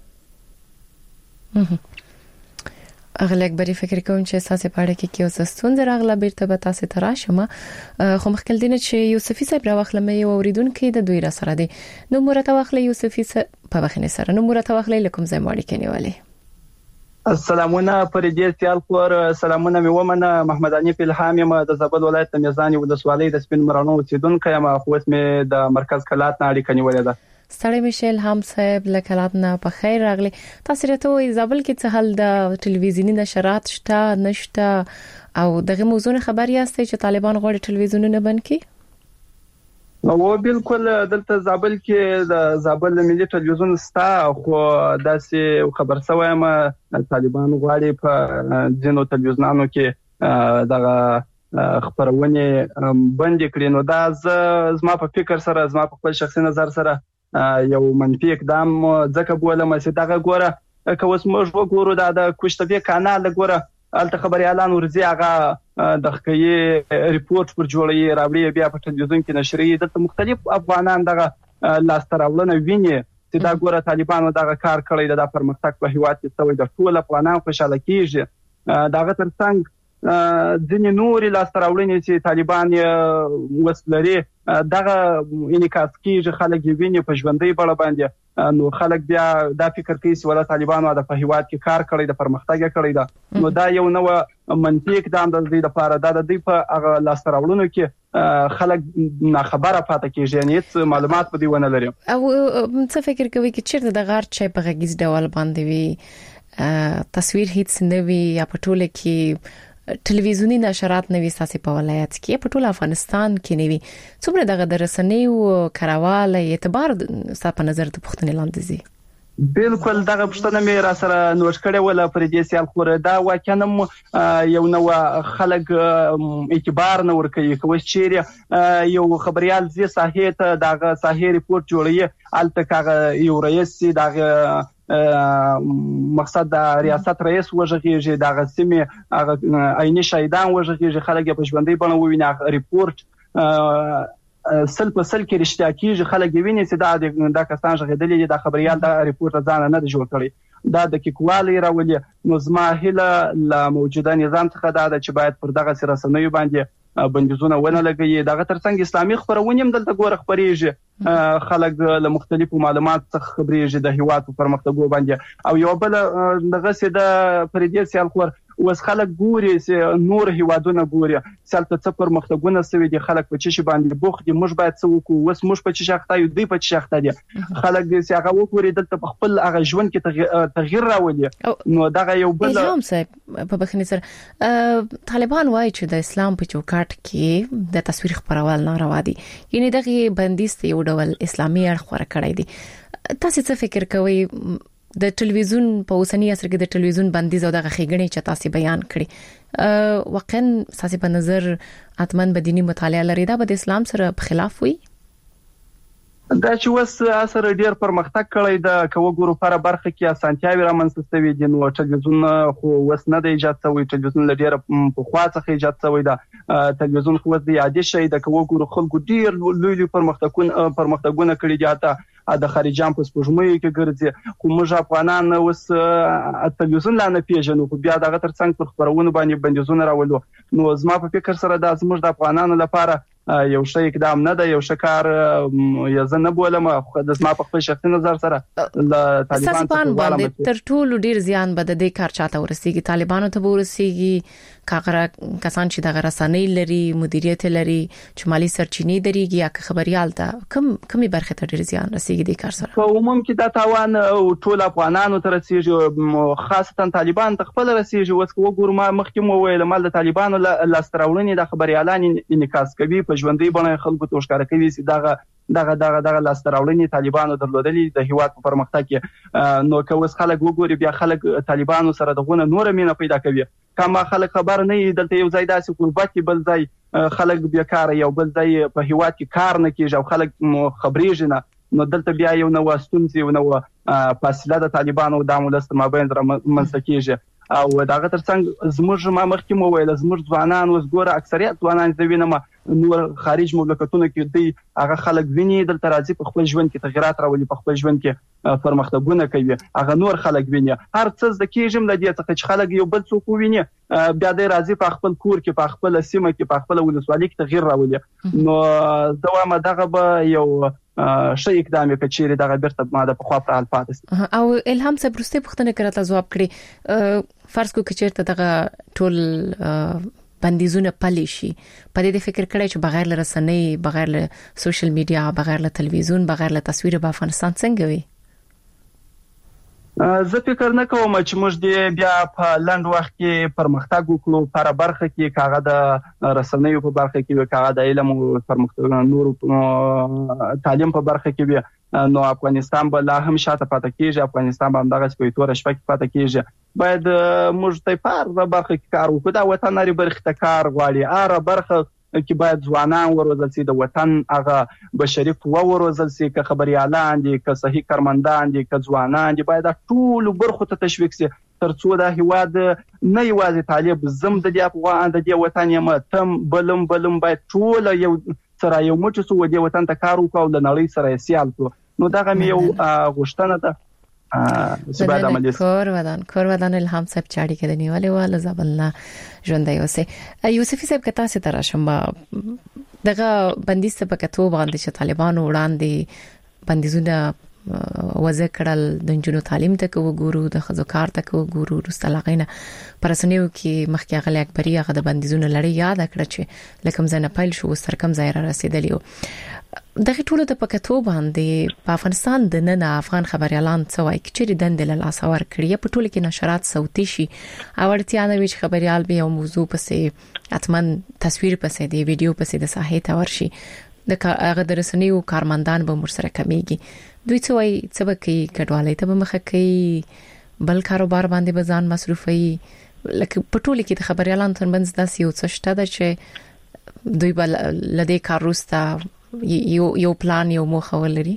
اغه اکبر فکر کوم چې تاسو په اړه کې یو ستونزه راغله بیرته به تاسو ته راشم خو مخکې دینه چې یوسفي صاحب راوخله مې اوریدونکو د دوی را سره دي نو مرته واخله یوسفي په بخنه سره نو مرته واخله لکم زموړي کنيواله السلامونه پرېدې سیال خور سلامونه مې ومنه محمد انیف الهام یم د زابل ولایت د میزان ولسوالۍ د سپین مرانو اوسیدونکو یم خو اوس مې د مرکز کلات نه اړیکه نیولې ده ستړي میشل هم صاحب لکلات نه په خیر راغلی تاسو راته وې زابل کې څه حل د ټلویزیونی نشرات شته نشته او دغه موضوع خبر یاستئ چې طالبان غواړي ټلویزیونونه بند کړي نو بالکل دلته زابل کې د زابل ملي ټلویزیون ستا خو داسې خبر شوی یم طالبان غواړي په ځینو ټلویزیونانو کې دغه خبرونه بند کړي نو دا زما په فکر سره زما په خپل شخصي نظر سره یو منفي اقدام ځکه بولم چې دغه ګوره که اوس موږ وګورو دا د کوشتبه کانال ګوره الته خبريالان ورځي هغه د خکې ریپورت پر جوړي راوړي بیا په ټلویزیون کې نشري د مختلف افغانان دغه لاستراولنه ویني چې دا ګوره طالبانو دغه کار کړی د پرمختګ په هیواد کې سوی د ټول افغانان خوشاله کیږي دغه ترڅنګ ځینې نورې لاسته راوړنې چې طالبان یې وس لري دغه انعکاس کیږي، خلک یې ویني په ژوندۍ بڼه باندې، نو خلک بیا دا فکر کوي چې ولا طالبانو د په هیواد کې کار کړی د پرمختګ یې کړی ده، نو دا یو نوې منطق اقدام د دې لپاره دا د دې په هغه لاسته راوړنو کې خلک ناخبره پاتې کیږي، یعنی هیڅ معلومات په دې ونه لري. او څه فکر کوي چې چیرته د غار چای په غږیز ډول باندې وي تصویر هیڅ نه وي یا په ټوله کې ټلویزیونی نشرات نوي ساسي په ولایت کې په ټول افغانستان کې نوي څومره دغه درسنۍ او کراواله اعتبار ستاسو په نظر ته پوښتنه لاندې زی؟ بالکل دغه پښتنه مې را سره نوښ کړې ولا پر دې سیال خور دا واکنه یو نو خلک اعتبار نه ور کوي، کوي چې یو خبريال زی صحیح ته دغه صحیح ریپورت جوړي الته کاغه یو رئیس دغه مقصد د ریاست رئیس وژغیږي، دغه سیمه هغه عیني شهیدان وژغیږي، خلک په ژوندۍ بڼه وویني ریپورت سل په سل کې رښتیا کیږي، خلک ویني چې دا د کسان ژغیدلې د خبريال د ریپورت ځان نه جوړ کړي، دا د کیکوالي راولي. نو زما هله ل موجوده نظام څخه دا چې باید پر دغه سرسنوي باندې بندیزونه ونه لګي، دغه ترڅنګ اسلامي خبرونه هم دلته ګوره خبريږي، خلک له مختلفو معلومات څخه خبريږي د هیواد په پرمختګ باندې. او یو بل دغه سي د پردي سیال خور وس خلک ګوري چې نور هیوادونه ګوري سالته څه پرمختګونه سوي دي، خلک په چی باندې بوخ دي، موږ باید څه وکړو، وس موږ په چی شخته یو دی په چی شخته دي، خلک چې هغه وګوري دلته په خپل هغه ژوند کې تغییر راولي. نو دغه یو بل الهام صاحب په بخنی سره طالبان وایي چې د اسلام په چوکاټ کې د تصویر خبرول ناروا دي، یعنی دغه بندیز یو ډول اسلامي اړخ ور کړی دي. تاسو څه فکر کوئ د ټلویزیون په اوسنی عصر کې د ټلویزیون بندیز او دغه خېګنې چې تاسو بیان کړي واقعا تاسو په نظر اتمن بدینی مطالعه لري دا د اسلام سره په خلاف وي؟ دا چې وس اثر ډیر پرمختګ کړی د کوو ګورو پر برخه کې اسانتیاوي رامنځته شوې دي، نو ټلویزیون خو وس نه دی ایجاد شوی، ټلویزیون لډیر په خوا څخه ایجاد شوی دا ټلویزیون خو د عادي شي د کوو ګورو خلکو ډیر لوی لوی پرمختګونه پرمختګونه کړی دي، اته د خارجيان په سپوږمۍ کې ګرځي، خو موږ افغانان اوس ټلویزیون لا نه پیژنو، خو بیا دغه ترڅنګ پر خبرونه باندې بندیزونه راولو. نو زما په فکر سره د زموږ د افغانانو لپاره یو شی اقدام نه ده، یو شکار یا زه نه بولم، د زما په خپل شخصي نظر سره د طالبان باندې تر ټولو ډیر زیان بد د کار چاته ورسیږي، طالبانو ته ورسیږي، کاغره کسان چې د غرسانې لري، مدیریت لري، چې مالی سرچینې دريږي یا خبريال ته کم کمی برخه ته ډیر زیان رسیږي د کار سره. په عموم کې دا تاوان ټول افغانانو ته رسیږي، خاصتا طالبان ته خپل رسیږي. وڅ وګورم مخکې مو ویل مال د طالبانو لاستراولنې د خبريالان انعکاس کوي په ژوندۍ بڼه خلکو ته ښکار کوي چې دغه دغه دغه دغه لاستراولنې طالبانو درلودلې د هیواد په پرمختګ کې. نو که وس خلک وګوري بیا خلک طالبانو سره دغه نور مینه پیدا کوي، کما خلک خبر نه دلته یو ځای داسې قربت بل ځای خلک بیکاره یو بل ځای په هیواد کې کار نه کیږي او خلک خبرېږي نه، نو دلته بیا یو نو واستونځي یو نو فاصله د طالبانو د مولست مابین در منځ کېږي. او دغه ترڅنګ زموږ ما مخکې مو ویل زموږ ځوانان اوس ګوره اکثریت ځوانان د وینم نور خارج مملکتونو کې دی هغه خلک ویني دلته راځي په خپل ژوند کې تغیرات راولي، په خپل ژوند کې پرمختګونه کوي، هغه نور خلک ویني هر څه د کېږم د دې څخه چې خلک یو بل څوک ویني بیا د راځي په خپل کور کې په خپل سیمه کې په خپل ولسوالۍ کې تغییر راولي. نو دوامه دغه به یو شي اقدام کچېره دغه برته ماده په خوا پر حال پاتې. او الهام صاحب پرسته پوښتنه کړه ځواب کړي فرض کو کچېرته دغه ټول بندیزونه پلي شي، په دې فکر کړی چې بغیر له رسنۍ، بغیر له سوشل میډیا، بغیر له تلویزیون، بغیر له تصویر په افغانستان څنګه وي؟ زه فکر نه کوم چې موږ دې بیا په لند وخت کې پرمختګ وکړو پر برخه کې کاغه د رسنیو په برخه کې کاغه د علم او پرمختګ نور تعلیم په برخه کې، نو افغانستان به لا هم شاته پاتې کیږي، افغانستان به هم دغه سپې تور شپه کې پاتې کیږي. باید موږ ته په برخه کې کار وکړو، دا وطن لري برخه ته کار غواړي، اره برخه کې باید ځوانان وروزل سي، د وطن هغه بشري قوه وروزل سي، که خبريالان دي، که صحیح کارمندان دي، که ځوانان دي، باید ټول برخه ته تشویق سي ترڅو د هیواد نه یوازې طالب زم د دې افغان د دې وطن یم تم بلم بلم باید ټول یو سره یو موټ سو د وطن ته کار وکاو د نړۍ سره سیال کو. نو دغه یو غوښتنه ده چې باید عملي شي. کور ودان کور ودان الهام صاحب چاړي کې د نیولې واله زبلنا ژوندۍ اوسه. یوسفي صاحب کته سي تر شم دغه بندیز په کتو باندې چې طالبانو وړاندې بندیزونه وځ کړل د جنونو تعلیم ته وګورو د خزو کار ته وګورو رستلغینه پرسنیو کې مخکې غل اکبري هغه د بندیزونو لړۍ یاد کړ چې لکه مزنه پایل شو سرکم ځای را رسیدلی و. دغه ټولو د پکتو باندې په افغانستان د نن افغان خبريالان څو وایي چې د دندل لاسور کړی په ټولو کې نشرات صوتي شي او ورتیا د ویش خبريال به یو موضوع پسې اتمن تصویر پسې دی ویډیو پسې د ساحې ته ورشي د هغه درسنیو کارمندان به مرسره کمیږي. دوی څه وایي څه بکی کډوالۍ ته مخه کوي بل کاروبار باندې بزان مصرفي لکه پټول کې د خبريالان ترمنځ داسې یو څه شته چې دوی بل لدې کار روستا یو یو پلان یو موخه ولري.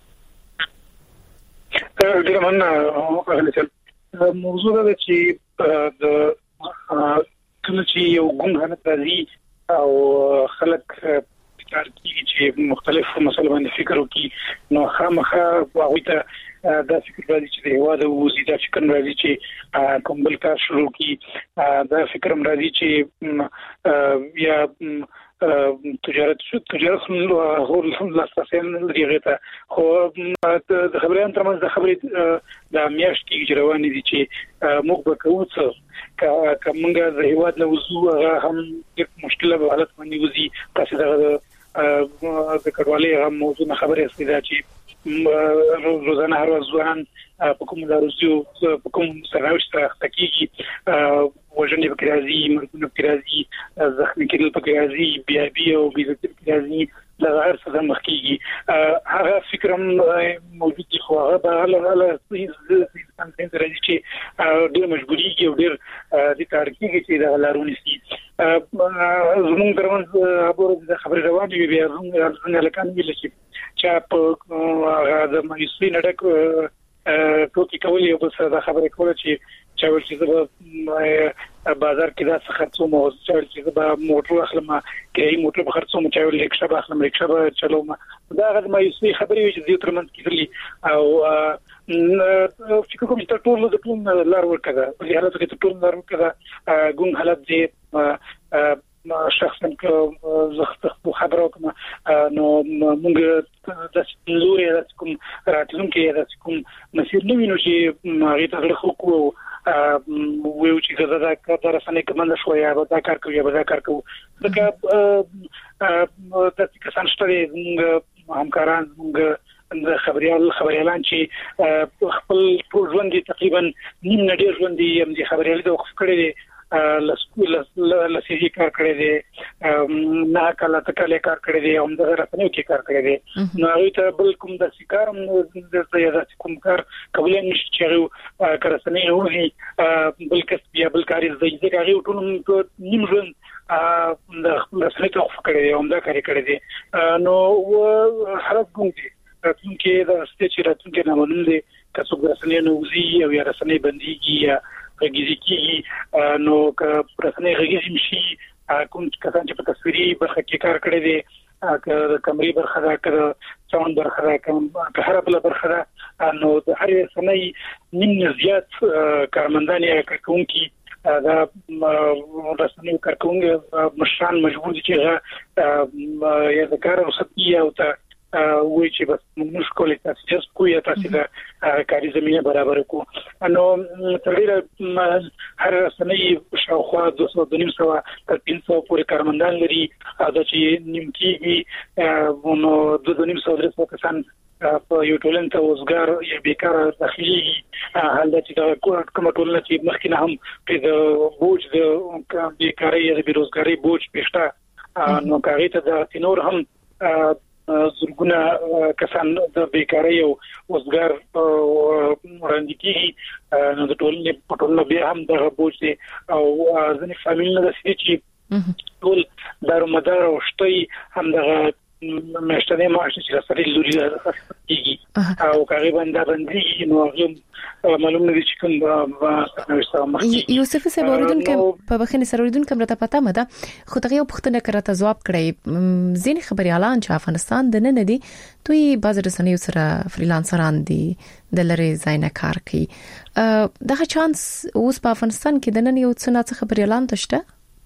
ډیر مننه. موضوع دا چې د کله چې یو ګوند حالت راځي او خلک کار کوي چې مختلفو مسایلو باندې فکر وکړي نو خامخا هغه ته دا فکر راځي چې د هوا د وزي دا فکر راځي چې کوم بل کار شروع کړي دا فکر راځي چې یا تجارت شو تجارت هو لاساسین لري ته خو د خبريان ترمنځ د خبرې د میاشت کې روانې دي چې موږ به کوو څه کومه د هوا د وزو هم مشکله په حالت باندې وزي تاسو دا د کډوالۍ هم موضوع خبره استدا چې روزانه هر ورځ ځوان په کوم دروازو په کوم سراوش سره تکیږي وژنې په راځي مرګونه په راځي زخمي کېدل په راځي بیا بیا او بیا په راځي دا هر څه مخکېږي هغه فکر هم موجود دي خو هغه به له له څه څنګه راځي چې ډېر مجبوري او ډېر د کار کېږي چې دا لارونی سي زموږ درمن د خبرې روانې وي بیا زموږ لکان ویل شي چې په هغه د مېسوي نډک ټوکی کولې او بس دا خبرې کوله چې چې ول چې بازار کې دا څه خرڅو مو چې دا موټر اخلم کې موټر په خرڅو مو چې ول لیکشا به اخلم لیکشا به چلوم دا غږ مېسوي خبرې وي چې د ترمن کېدلی او چې کوم چې ټول د ټول لار ورکړه په حالت کې ټول لار ورکړه ګون حالت دې شخصا که زخت خبرو کوم نو موږ د لوري د کوم راتلونکي د کوم مسیر نو وینو چې هغه ته غوښو کو ویو چې دا کار رسنۍ کومه شویا به دا کار کوي به دا کار کوي دا د کسان شته همکاران موږ د خبريال خبريالان چې خپل ژوند تقریبا نیم نډیر ژوند یې هم د خبريال د وقف کړی لسکول لسیږي کار کړی دی نه کله تکاله کار کړی دی هم د رسنیو کې کار کړی دی نو هغه ته بل کوم د سکارم د زیات کوم کار کولای نشي چې کارسنی وي بل کس بیا بل کاری زیږي چې هغه ټول نیم ژوند د رسنیو ته وقف کړی دی هم دا کار کړی دی نو حالت کوم دی راتلونکي د ستې راتلونکي نه معلوم دي که څوک رسنۍ نه وزي او یا رسنۍ بنديږي یا غږیږي نو که رسنۍ غږیږي شي کوم کسان چې په تصویري برخه کې کار کړی دی که کمري برخه ده که څون برخه ده که هر بل برخه ده نو د هر رسنۍ نیم زیات کارمندان یا کارکونکي دا رسنۍ کارکونکي مشران مجبور دي چې یا د کار رخصتي او ته وای چې بس موږ کولای تاسو چې کوی تاسو د کاري زمينه برابر کو نو تقریبا هر سنوي شاوخوا دوه سوه د نیم سوه تر پنځه سوه پورې کارمندان لري دا چې نیم کېږي نو د نیم سوه درې سوه کسان په یو ټولنه ته وزګار یا بیکار داخلي حال د چې کومه ټولنه چې مخکې هم په د بوج د بیکاری یا د بیروزګاری بوج پېښته نو کاغی ته د تنور هم زرګونه کسان د بیکاری او وزګار وړاندې کیږي نو د ټولنې په ټولنه بیا هم د بوج دي او ځینې فامیلونه د سړي چې ټول دارو مدار او شتي هم د مشتنه معاش چې سره لوري کیږي او کاغي باندې باندې نو هغه معلوم نه دي چې کوم یوسف صاحب اوریدون کې په بخښنې سره اوریدون کې مرته پته مده خو دغه پښتنه کړه جواب کړی ځین خبري اعلان چې افغانستان د نه دي دوی باز رسنیو سره فریلانسران دي د لری زاینه کار کوي دغه چانس اوس په افغانستان کې د نن یو څه نه خبري اعلان تشته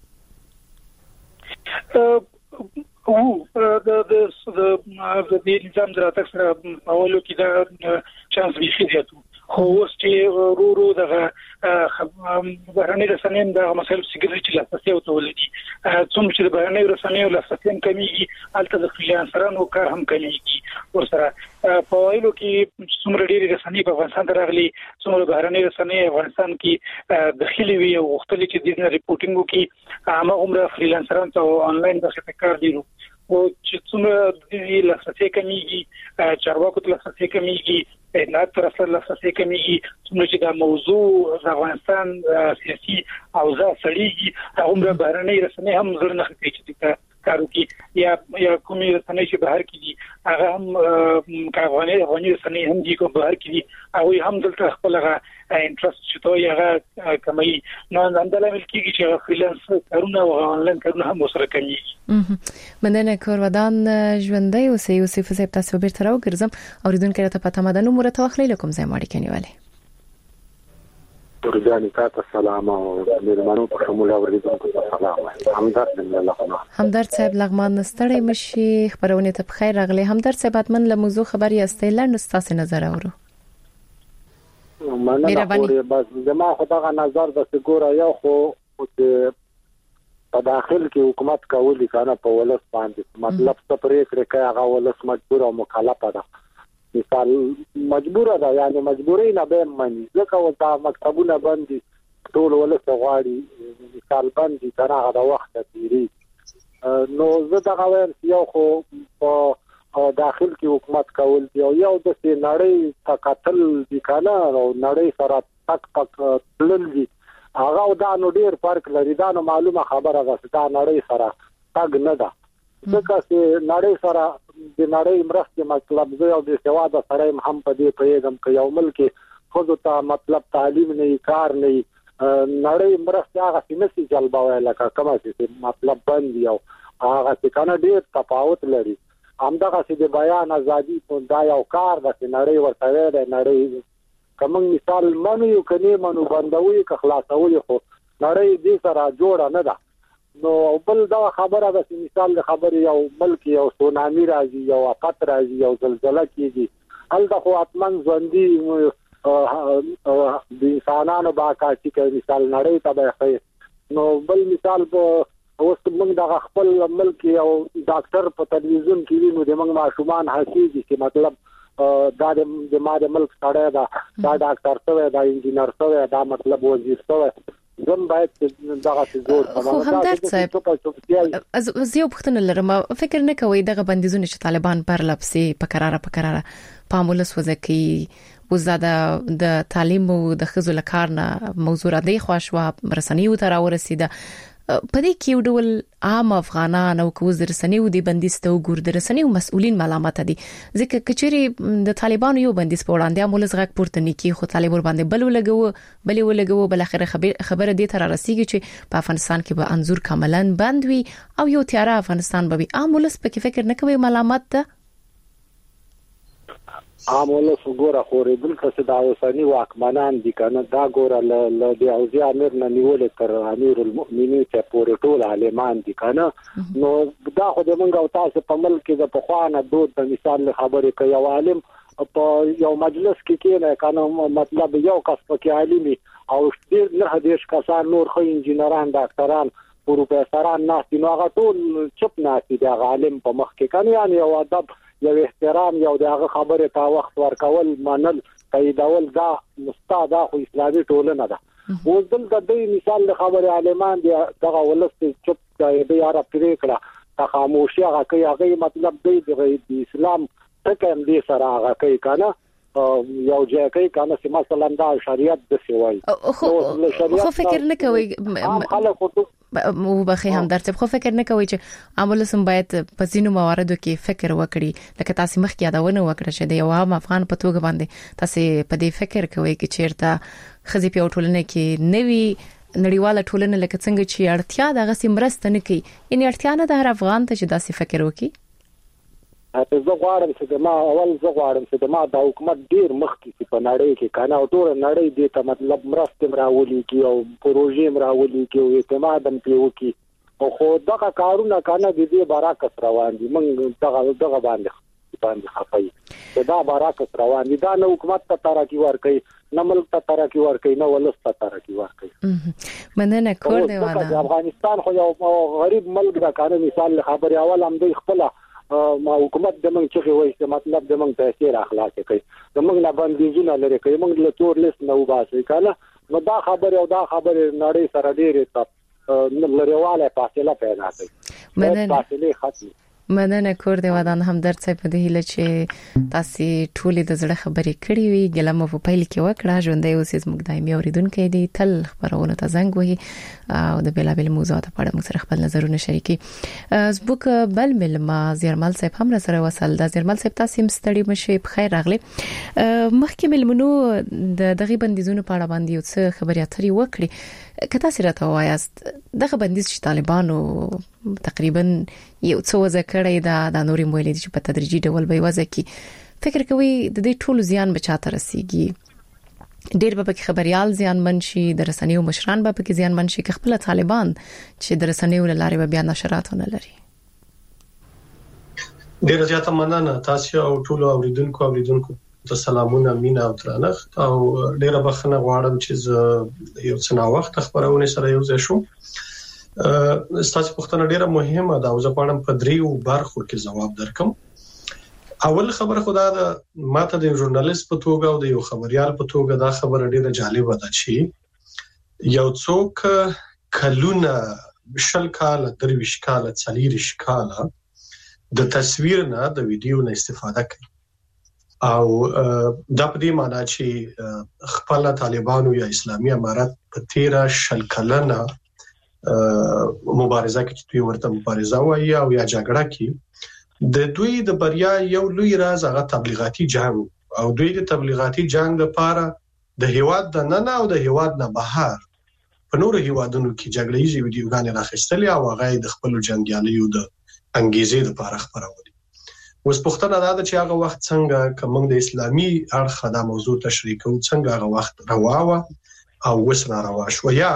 او د د د د نظام دراتک سره اولو کې دا چانس به خېږي خو اوس چې ورو ورو دغه بهرنۍ رسنۍ د مسایلو سګري چې لاسته او ولدي څومره چې د بهرنۍ رسنۍ لاسته کمیږي البته د فریلانسرانو کار هم کمیږي ورسره په وایلو کې څومره ډېری رسنۍ په افغانستان راغلي څومره بهرنۍ رسنۍ افغانستان کې داخلي وي او وختلې چې د ریپورتینګ وکي هغه عمره فریلانسران ته آنلاین د کار دی او چې څومره د لاسته کمیږي چارواکو ته لاسته کمیږي نه تر څو لاسته کمیږي څومره چې دا موضوع د افغانستان سیاسي اوضاع سړيږي هغه بهرنۍ رسنۍ هم زړه نه کوي چې کارو کې یا یا کومي رسنۍ چې بهر کې دي هغه هم کاغونې غونې رسنۍ هم دي کو بهر کې دي هغه هم دلته خپل هغه انټرست چې تو هغه کمي نو انداله ملکي چې فریلانس کارونه او آنلاین کارونه هم وسره کوي مننه کورودان ژوندۍ او سې یوسف صاحب تاسو به تر اوګرزم اوریدونکو ته پته مده نو مرته واخلې لکم زې ماړي کنيواله ورجاني تاسو سلام او مېرمنو په شمول اوریدونکو ته سلام همدرد لغمان همدرد صاحب لغمان نستړی مشي خبرونه ته بخیر راغلي همدرد صاحب اتمن له موضوع خبري استیلند تاسو نظر اورو مننه خوري بس زما خدغه نظر د سګوره یو خو په داخل کې حکومت کولی کنه په ولس باندې مطلب څه پرې کړی که هغه ولس مجبور او مکلف ده مثال مجبور ده یعنی مجبوري نه به مني ځکه وتا مکتبونه باندې ټول ولس غواړي مثال باندې کنه هغه د وخت تیری نو زه دا غواړم یو خو په داخل کې حکومت کول دی او یو د نړۍ تکاتل دي کنه او نړۍ سره تک تک تلل دي هغه دا نو ډیر فرق لري دا نو معلومه خبره ده چې دا نړۍ سره تګ نه ده ځکه چې نړۍ سره د نړۍ مرسته مطلب زه او د سواد سره هم په دې پیغام کې یو ملک خود ته مطلب تعلیم نه کار نه نړۍ مرسته هغه سمسي جلبوي لکه کومه چې مطلب باندې او هغه چې کنه ډیر تفاوت لري همدغه چې د بیان ازادي په دا یو کار د نړۍ ورته دی نړۍ کوم مثال منو یو کني منو بندوي که خلاصوي خو نړۍ دې سره جوړه نه ده نو بل دا خبره ده چې مثال د خبرې یو ملک یو سونامي راځي یو افت راځي یو زلزلہ کیږي هلته خو اتمن ژوندۍ د انسانانو باکاټي کوي مثال نړۍ ته به نو بل مثال په اوس موږ د خپل ملک یو ډاکټر په تلویزیون کې وینو د موږ ماشومان حقيقي چې مطلب دا د ماده ملک سره دا دا ډاکټر ته دا انجینر ته دا مطلب وزیر ته زم باید دغه څه خو همدرد صاحب از زیو پختنه لرم فکر نه کوي دغه بندیزونه چې طالبان پر لپسي په قراره په قراره پامولس وزکی وزاده د تعلیم او د خزو لکارنه موضوع را دی خواشوا رسنیو تر ورسیده په دې کې ډول عام افغانان او کوز رسنیو دی بندیسته او ګور رسنیو مسؤلین ملامت دي ځکه کچري د طالبانو یو بندیس په وړاندې امول زغک پورته نکی خو طالب ور باندې بل ولګو بل ولګو بل اخر خبره دي تر رسیږي چې په افغانستان کې به انزور کاملا بند وي او یو تیاره افغانستان به امول سپک فکر نه کوي ملامت ده عامله وګوره خورې دلته چې دا اوسنی واکمنان دي کنه دا ګوره ل د اوزي امیر نه نیول تر امیر المؤمنین ته پورې ټول عالمان دي کنه نو دا خو د مونږ او تاسو په ملک کې د پخوانه دود د مثال خبرې کوي یو عالم په یو مجلس کې کېنه کنه مطلب یو کس پکې عالمي او ډېر نه هدیش کسان نور خو انجینران ډاکټران پروفیسوران نه نو هغه ټول چپ نه دي د عالم په مخ کې کنه یعنی یو ادب یو احترام یو دغه خبره په وخت ورکول منل قیدول دا مستعد خو اسلامي ټولنه ده و دل د دې مثال د خبره عالمان دی دغه ولست چپ دی یاره پرې کړه خاموشي هغه کوي هغه مطلب دی د اسلام ټکم دی سره هغه کوي کنه یو ځای کوي کنه چې مثلا دا شریعت د سیوای خو فکر نه کوي مو بخي هم درته خو فکر نه کوي چې عامل سم باید په ځینو مواردو کې فکر وکړي لکه تاسو مخکې یادونه وکړه چې د یو عام افغان په توګه باندې تاسو په دې فکر کوي چې چیرته خزي په ټولنه کې نوي نړیواله ټولنه لکه څنګه چې اړتیا دغه سیمرست نه کوي یعنی اړتیا نه د هر افغان ته چې داسې فکر وکړي. زه غواړم چې د ما اول زه غواړم چې د ما د حکومت ډیر مخکې په نړۍ کې کنه او ټول نړۍ دې ته مطلب مرسته مراولي کی او پروژې مراولي کی او اعتماد هم پیو کی او خو دغه کارونه کنه د دې برعکس روان دي موږ دغه دغه باندې باندې خفای دا برعکس روان دي دا نه حکومت ته ترقی ورکړي نه ملک ته ترقی ورکړي نه ولس ته ترقی ورکړي. مننه کور دی واده افغانستان خو یو غریب ملک دا کنه مثال خبري اول هم دوی خپل ما حکومت د موږ چې وایي چې مطلب د موږ تاثیر اخلاق کوي د موږ نه بندیزونه لري کوي موږ له تور لیست نه وباسي کله نو دا خبره او دا خبره نړۍ سره ډېرې ته لريواله فاصله پیدا کوي. مننه فاصله ختمي. مننه کور دی ودان هم درڅ په دې هله چې تاسو ټولې د زړه خبرې کړې وي ګلمو په پیل کې وکړه ژوندې اوسې زموږ دایمي اوریدونکو دي تل خبرونه ته زنګ وهي او د بلابل موضوعات په اړه موږ سره خپل نظرونه شریکي. زبوک بل مل ما زیرمل صاحب هم سره وصل د زیرمل صاحب تاسو مستړي مشه په خیر راغلي مخکې ملمنو د دغه بندیزونو په اړه باندې یو څه خبرې اترې وکړي کته سره ته وایست دغه بندیز چې طالبانو تقریبا یو څه وځ کړی دا د نوري مویل چې په تدریجي ډول به وځ کی فکر کوي د دې ټولو زیان به چاته رسیږي ډېر به کې خبريال زیان منشي د رسنیو مشران به کې زیان منشي که خپل طالبان چې د رسنیو لارې به بیا نشراتونه لري. ډېر زیاته مننه تاسو او ټولو اوریدونکو اوریدونکو ته سلامونه مینا او ترانخت او ډېر بخښنه غواړم چې یو څه نا وخت خبرونه سره یو ځای شو. ستاسو پوښتنه ډیره مهمه ده او زه غواړم په دریو برخو کې ځواب درکم. اول خبره خدا ده ماته د ژورنالیست په توګه او د یو خبريال په توګه دا خبره ډیره جالبه ده چې یو څوک کلونه شل کال درویش کال څلېرش کال د تصویر نه د ویډیو نه استفاده کوي او دا په دې معنی چې خپل طالبانو یا اسلامي امارات په تیرا شل کلنه مبارزه کې چې دوی ورته مبارزه وایي او یا جګړه کې د دوی د بریا یو لوی راز هغه تبلیغاتي جنگ او دوی د تبلیغاتي جنگ لپاره د هیواد د نن او د هیواد نه بهر په نورو هیوادونو کې جګړې یې ویډیوګانې راخستلې او هغه د خپل جنگیالیو د انګیزې لپاره خبرولې. اوس پوښتنه دا ده چې هغه وخت څنګه کوم د اسلامي اړخ دا موضوع تشریح کوم څنګه هغه وخت رواوه او وسره روا شو یا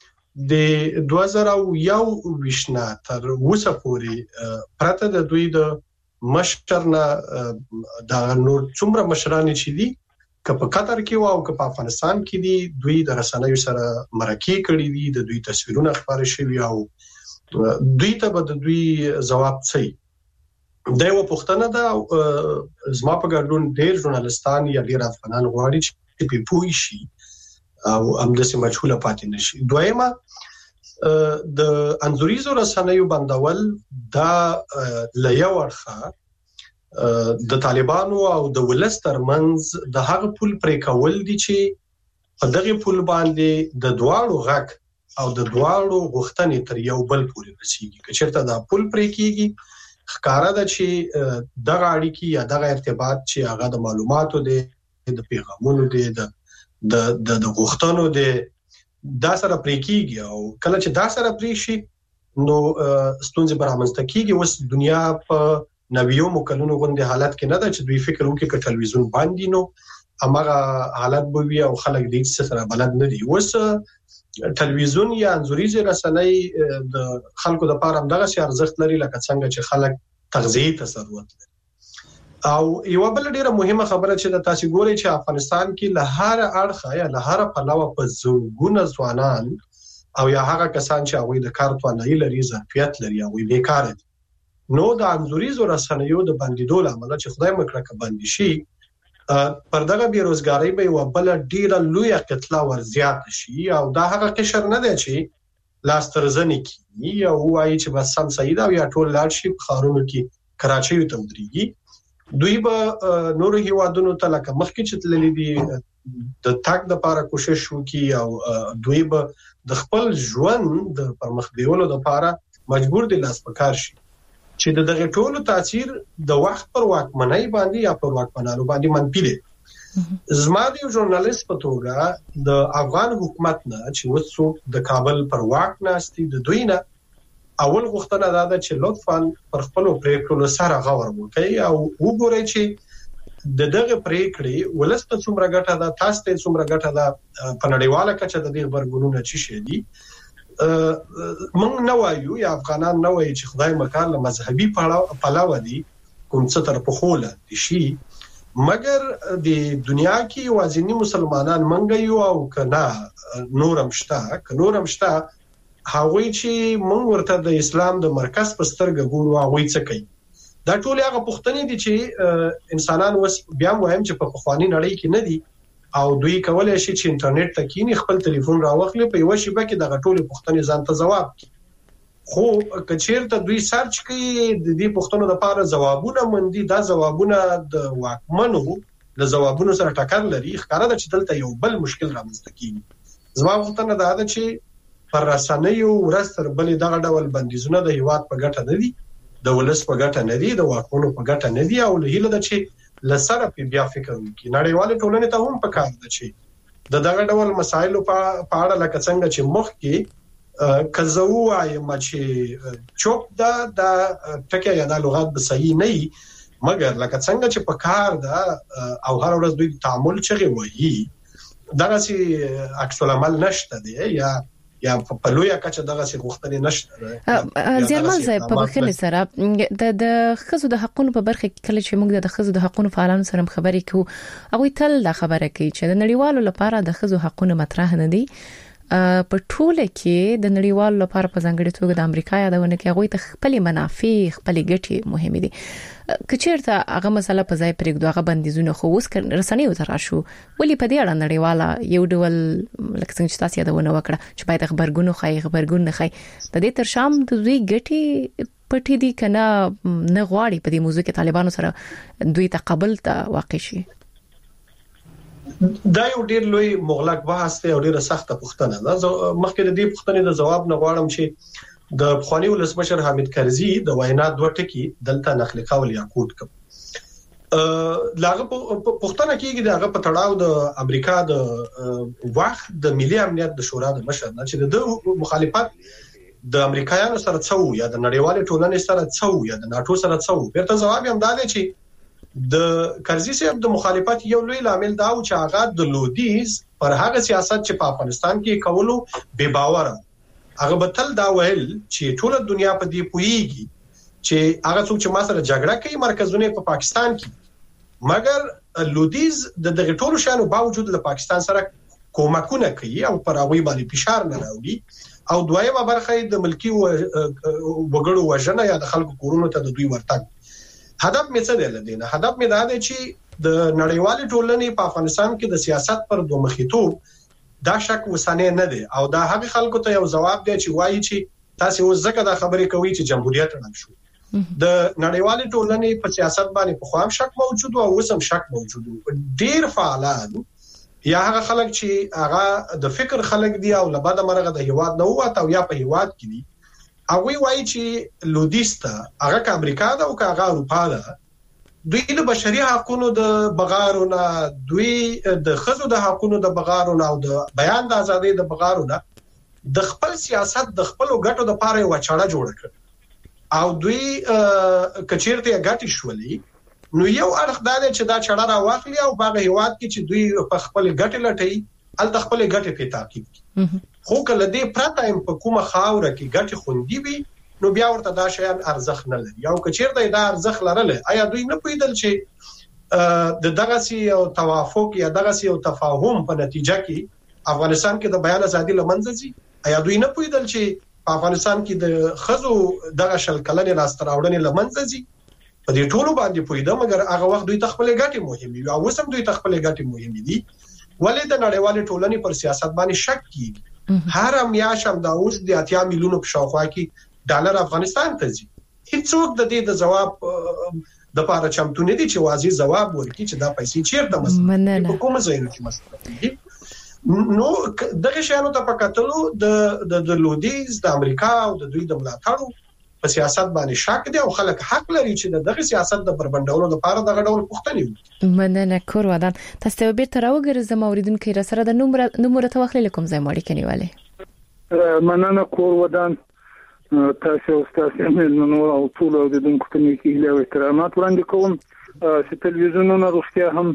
د دوه زره یو وشنا تر اوسه پورې پرته د دوی د مشرنا د نور څومره مشران چې دي که په قطر کې او که په افغانستان کې دي دوی د رسنیو سره مرکې کړې دي د دوی تصویرونه خبرې شوي او دوی ته به د دوی جواب صحیح دا یو پوښتنه ده. زما په ګډون ډېر ژورنالستان یا ډېر افغانان غواړي چې په پوي شي او همداسې مجهوله پاتې نشي. دویمه د انزوریزو رسنیو بندول دا لایو ورخه د طالبانو او د ولس ترمنځ د هغه پول پرې کول دي چې په دغه پول باندې د دواړو غک او د دواړو غوښتنې تر یو بل پورې رسیږي. که چېرته دا پول پرې کیږي ښکارا ده چې دغه اړیکې یا دغه ارتباط چې هغه د معلوماتو دی د پیغامونو دی د د د غوښتنو د دا سره پریکيږي او کله چې دا سره پریشي نو ستونزې برامنځته کیږي. اوس دنیا په نویو مکلونو غونډه حالت کې نه ده چې دوی فکر وکړي چې ټلویزیون باندې نو امغه حالت به وي او خلک دې سره بلد نه دي. اوس ټلویزیون یا انزوريزي رسنۍ د خلکو د پاره دغه سي ارزښت لري لکه څنګه چې خلک تغذیه ته ضرورت لري. او یو بل ډیره مهمه خبره چې د تاسو ګوري چې افغانستان کې له هر اړخه یا له هر پلوه په زوګونه ځوانان او یا هغه کسان چې هغه د کار توانایي لري ظرفیت لري او بیکار دي نو د انزوريزو رسنیو د بندیدو لامل چې خدای مکړه ک بند شي پر دغه بیروزګاری به یو بل ډیره لوی قتل ور زیات شي او دا هغه قشر نه دی چې لاسترزنی کی او وایي چې بس سم سید او یا ټول لاړ شي خارونو کې کراچۍ ته ودرېږي. دوی به نور هیوادونو ته لکه مخکې چې تللی دي د تاک د لپاره کوشش وکي او دوی به د خپل ژوند د پرمخ بیولو لپاره مجبور دي لاس پکار شي چې د دغه ټولو تاثیر د وخت پر واکمنۍ باندې یا پر واکمنانو باندې منفي دي. زما د یو ژورنالیست په توګه د افغان حکومت نه چې وڅو د کابل پر واک ناستي د دوی نه اول غوښتنه دا ده چې لطفاً پر خپل پریکړو سره غور وکړي او وګورئ چې د دغه پریکړې ولست څومره ګټه ده، تاسو ته څومره ګټه ده، په نړیواله کچه د دې خبرګونونه چی شي دي. موږ نه وایو یا افغانان نه وایي چې خدای مکان له مذهبي پلاوه دي کوم څه تر په خوله دي شي، مګر د دنیا کې وازنی مسلمانان منګ یو او کنا نورم شته ک نورم شته هغه چې موږ ورته د اسلام د مرکز په سترګه ګورو هغه څه کوي. دا ټول هغه پوښتنې دي چې انسانان وس بیا وایم چې په خواني نړۍ کې نه دي او دوی کولای شي چې انټرنیټ ته کینی خپل ټلیفون راوخلي په یو شی کې د غټولې پوښتنې ځان ته جواب کړي. خو کچیرته دوی سرچ کوي د دې پوښتنو لپاره جوابونه مندي، دا جوابونه د واکمنو له جوابونو سره ټکر لري. ښکاره ده چې دلته یو بل مشکل رامنځته کیږي. زما غوښتنه دا ده چې پر رسنیو ورستر بلې دغه ډول بندیزونه د هیواد په ګټه نه دي، د ولس په ګټه نه دي، د واکمنو په ګټه نه دي او له هیله ده چې لسره په بیا فکر وکړي. نړیوال ټولنې ته هم پکار ده چې د دغه ډول مسایلو په اړه لکه څنګه چې مخ کې کزو وایم چې چوک دا د ټکی یا د لغات به صحیح نه وي، مګر لکه څنګه چې په کار دا او هر ورځ دوی تعامل چغي وایي دغه سي عکس العمل نشته دی یا یا په لویه کچه دغه سي غوښتنې نشته. زیرمل صاحب په بخښنې سره د د خزو د حقونو په برخه کې کله چې موږ د خزو د حقونو فعالانو سره خبرې کوو هغه تل دا خبره کوي چې د نړیوالو لپاره د خزو حقونو مطرح نه دي. په ټوله کې د نړیوالو لپاره په ځانګړي توګه د امریکا یادونه کې هغه ته خپل منافع خپل ګټې مهمه دي. کچیرته هغه مسله په ځای پرېږدو هغه بندیزونه خو اوس رسنیو ته راشو ولې په دې اړه نړیواله یو ډول لکه څنګه چې تاسو یادونه وکړه چې باید خبرګونو خای خبرګون نه خای د دې تر شام د دوی ګټې پټې دي کنه نه غواړي په دې موضوع کې طالبانو سره دوی تقابل ته واقع شي. دا یو ډیر لوی مغلق بحث دی او ډیره سخته پوښتنه ده. مخکې د دې پوښتنې د جواب نه غواړم چې د خواني ولسمشر حامد کرزي د وینا دوه ټکي دلته نقل قول یا کوټ کوم. لاغه پوښتنه کیږي دغه په تړاو د امریکا د وخت د ملي امنیت د شورا د مشر نه چې د مخالفت د امریکایانو سره څو یا د نړیوال ټولنې سره څو یا د ناتو سره څو. بیرته جواب هم دا دی چې د کرزي صاحب د مخالفت یو لوی لامل دا و چې هغه د لودیز پر هغه سیاست چې په افغانستان کې کولو بے باور هغه بتل دا ویل چې ټول دنیا په دې پويږي چې هغه څوک چې ما سره جګړه کوي مرکزونه په پاکستان کې، مګر لودیز د دغه ټولو شانو باوجود له پاکستان سره کومکونه کوي او پر هغه باندې فشار نه راوړي او دویمه برخه د ملکی وګړو وژنه یا د خلکو کورونو ته د دوی ورتګ. هدف مې څه دی لدینه؟ هدف مې دا دی چې د نړیوال ټولنې په افغانستان کې د سیاست پر دوه مخیتوب دا شک وسانه نه دی او دا هغه خلکو ته یو جواب دی چې وایي چې تاسو اوس ځکه دا خبرې کوي چې جمهوریت رڼا شو. د نړیوال ټولنې په سیاست باندې په خام شک موجود او اوس هم شک موجود. ډیر فعالان یا هغه خلک چې هغه د فکر خلک دي او لباده مرغه د هیواد نه وته او یا په هیواد کې دي هغه وایي چې لودیستا هغه ک امریکا دا او ک هغه اروپا دا دوی د بشري حقوقو د بغارونه، دوی د خزو د حقوقو د بغارونه او د بیان د ازادۍ د بغارونه د خپل سیاست د خپل ګټو د پاره و چاړه جوړ کړ او دوی کچیرته غټی شولې نو یو اړخ دا چې دا چاړه را واخلي او باغ هیواد کې چې دوی په خپل ګټه لټي ال خپل ګټه په تعقیب کی. خو کله دې پرته هم په کومه خاوره کې ګټه خوندي وي نو بیا ورته دا شیان ارزښت نه لري. او کچیرته دا ارزښت لرله آیا دوی نه پوهیدل چې د دغه سی او توافق یا دغه سی او تفاهم په نتیجه کې افغانستان کې د بیان ازادي لمنځه ځي؟ آیا دوی نه پوهیدل چې په افغانستان کې د خزو دغه شل کلنې راستراوړنې لمنځه ځي؟ په دې ټولو باندې پوهیدل، مګر هغه وخت دوی تخپل ګټې مهمه وي او اوس هم دوی تخپل ګټې مهمه دي. ولې د نړیوال ټولنې پر سیاست باندې شک کیږي؟ هر میاشت هم دا اوس د اتیا میلیونو په شاوخوا کې ډالر افغانستان ته ځي. هیڅوک د دې د جواب د پاره چمتو نه دي چې واضح جواب ورکړي چې دا پیسې چیرته مصرف په کومه ځای کې مصرف دي. نو دغه شانو ته پکاتلو د د لودیز د امریکا او د دوی د ملاتړو په سیاست باندې شک دي او خلک حق لري چې دغه سیاست د بربندولو لپاره دغه ډول پوښتنې وکړي. مننه کور ودان تاسو به تر وګرځم اوریدونکو را سره د نمبر نمبر ته وخت لیکم ځای مړی کنيواله. مننه کور ودان تاسو تاسو نن او ټول اوریدونکو ته کې له احترامات وړاندې کوم چې تلویزیونونه روغتیا هم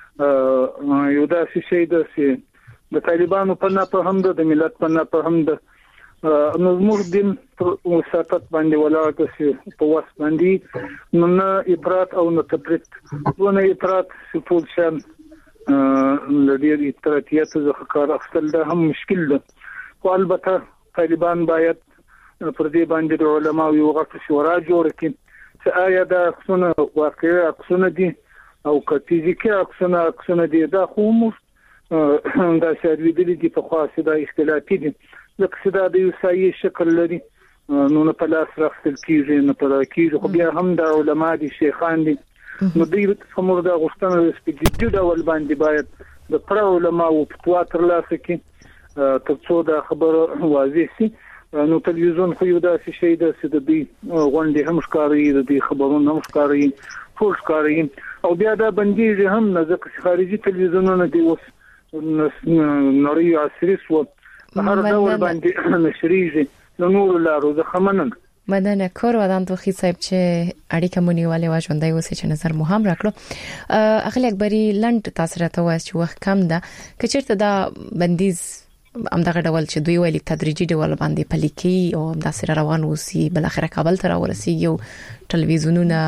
یو داسې شی ده چې د طالبانو په نه په هم د ملت په نه په هم د نو موږ دین وساتت باندې ولاړ چې په واس باندې نو افراط او نو تفریط ونه افراط ټول شان لدی افراطیت څخه کار اخیستل دا هم مشکل ده. خو البته طالبان باید پر دې باندې د علماو یو غټ شورا جوړ کړي چې آیا دا څونه واقعي څونه دي او کتیزیکي څونه څونه دي دا خو موږ دا شاید دي چې په خاصه د اختلافي دي لکه دا د یو سایه شکل لري نو نه په لاس راخل کیږي نه په کیږي خو بیا هم د علماء دي شیخان دي نو دوی څومره د غوښتنې سپیډ ډول باندې باید د پر علماء او فتوا تر لاسه کې ترڅو دا خبره واضح شي. نو تلویزیون خو یو داسې شی ده چې د دې غونډې هم ښکاري د دې خبرونه هم ښکاري ټول ښکاري او بیا دا بندیږي هم نه ځکه خارجي تلویزیونونه دي اوس نړۍ عصري سو هر ډول باندې نشریږي نو نور لارو د خمنن. مننه کور ودان تو خي صاحب چې اړیکه مونیواله واژوندای اوسې چې نظر مهم راکړو. اخلي اکبري لند تاسو راته وایي چې وخت کم ده کچرته دا بندیز امدغه ډول چې دوی ویلي تدریجي ډول باندې پلیکي او د سره روان اوسي بل اخر کابل ته راورسیږي او ټلویزیونونه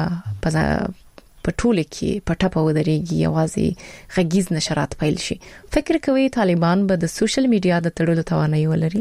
په ټوله کې پټه په ودرېږي یوازې غږیز نشرات پیل شي. فکر کوي طالبان به د سوشل میډیا د تړلو توانایي ولري؟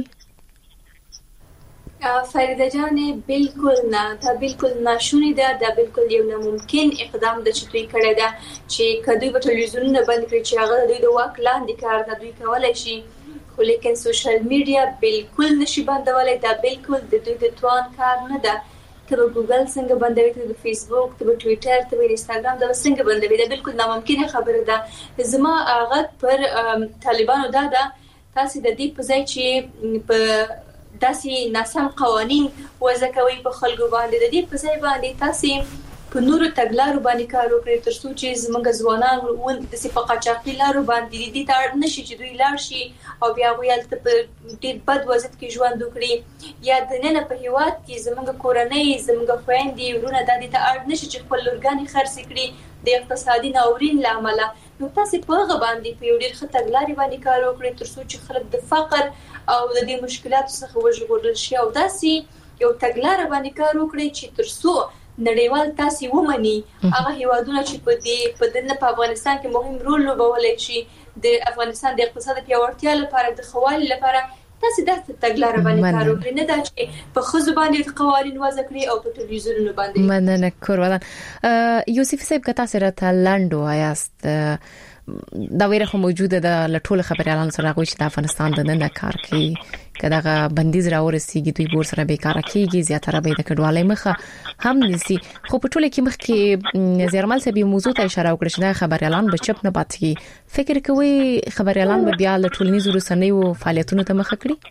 فریده جان بالکل نه دا بالکل ناشونی ده دا بالکل یو ناممکن اقدام د چتوي کړه ده چې کدوې په ټلویزیونونه بند کړي چې هغه دوی د واک لاندې کار نه دوی کولای شي خو لیکن سوشل میډیا بالکل نشي بندولای دا بالکل د دوی د توان کار نه ده. ته په ګوګل څنګه بندوي ته په فیسبوک ته په ټوئیټر ته په انستګرام دا څنګه بندوي دا بالکل ناممکنه خبره ده. زما هغه پر طالبانو دا ده تاسو د دې په ځای چې په داسې ناسم قوانين وضع کوي په خلکو باندې د دې په ځای باندې تاسو په نورو تګلارو باندې کار وکړئ ترڅو چې زموږ ځوانان ول د صفقاچاقي لارو باندې دي تار نشي چې دوی لار شي او بیا ویل ته په ډېر بد وضعیت کې ژوند وکړي یا د نن په هیواد کې زموږ کورنۍ زموږ خويندې ورونه د دې ته اړ نشي چې خپل لورګانې خرڅ کړي د اقتصادي ناورین لامل نو تاسو په هغه باندې په یو ډېر خطرلاري باندې کار وکړئ ترڅو چې خلک د فقر او د دې مشکلاتو څخه وژغورل شي او داسې یو تګلار باندې کار وکړئ چې ترڅو نړیوال تاسو ومني هغه هیوادونه چې په دې په دنه په افغانستان کې مهم رول لوبولای شي د افغانستان د اقتصاد پیاوړتیا لپاره د خوالي لپاره تاسو د تګلار باندې کار وکړئ نه دا چې په خزو باندې قوانين وضع کړی او په ټلویزیونونو باندې. مننه کورودان یوسف صاحب کتا سره تلندو آیاست دا ویره خو موجوده ده لټول خبريالان سره غوښتي چې د افغانستان د نن کار کوي کداغه بندیز راورسیږي دوی بور سره بیکاره کیږي زیاتره به د کډوالۍ مخه هم نسی خو په ټوله کې مخ کې زیرمل سبي موضوع ته اشاره وکړه چې خبريالان به چپ نه پاتې فکر کوي خبريالان به بیا لټولنیزو رسنیو فعالیتونو ته مخه کړي.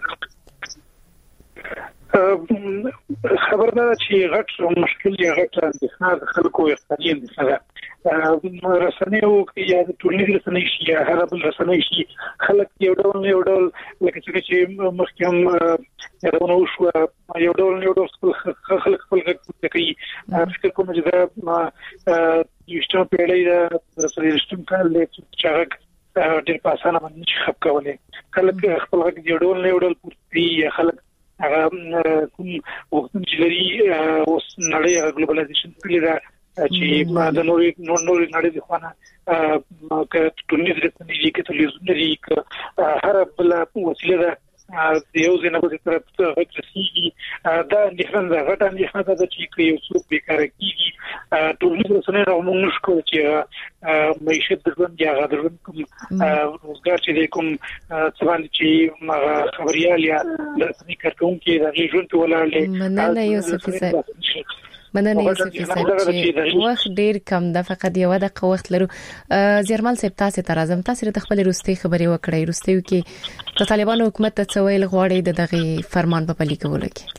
خبردار چې غټ مشکل دی غټ اندېښنه خلکو اختیاري اندېښنه رسنیو کې یا د ټولنیزو رسنیو شي یا هر بل رسنیو شي خلک یو ډول یو ډول لکه چې مخکې هم یادونه وشوه یو ډول یو ډول خلک خپل غږ کوي فکر کوم چې دا یوشته پیړۍ د رسنیو کال له چې هغه ډېر په اسانه باندې خپ کولای خلک خپل غږ یو ډول یو ډول پورتي هغه کوم وخت چې لري اوس نړۍ ګلوبلایزیشن پیړۍ چې ما د نورې نور نور نړۍ د خوانه ک ټولنیز رسنۍ کې تلویزیون لري ک هر بل وسیله ده د یو ځای نه په طرف ته غوښتي دا اندېښنه غټه اندېښنه ده چې یو څوک بیکاره کیږي ټولنیز رسنۍ راومنګ نشو چې معیشت د ژوند یا د ژوند کوم روزګار چې کوم څوان چې ما خبريال یا د رسنۍ کارکونکو د ژوند ولرلې مننه یوسف صاحب مننه یوسف چې وخت ډیر کم ده، فقط یو دقیقه وخت لرو. زیرمل صاحب تاسو ته راځم، تاسو د خپل روستي خبرې وکړئ. روستي کې د طالبانو حکومت ته څویل غواړي د دغه فرمان په پلي کولو کې؟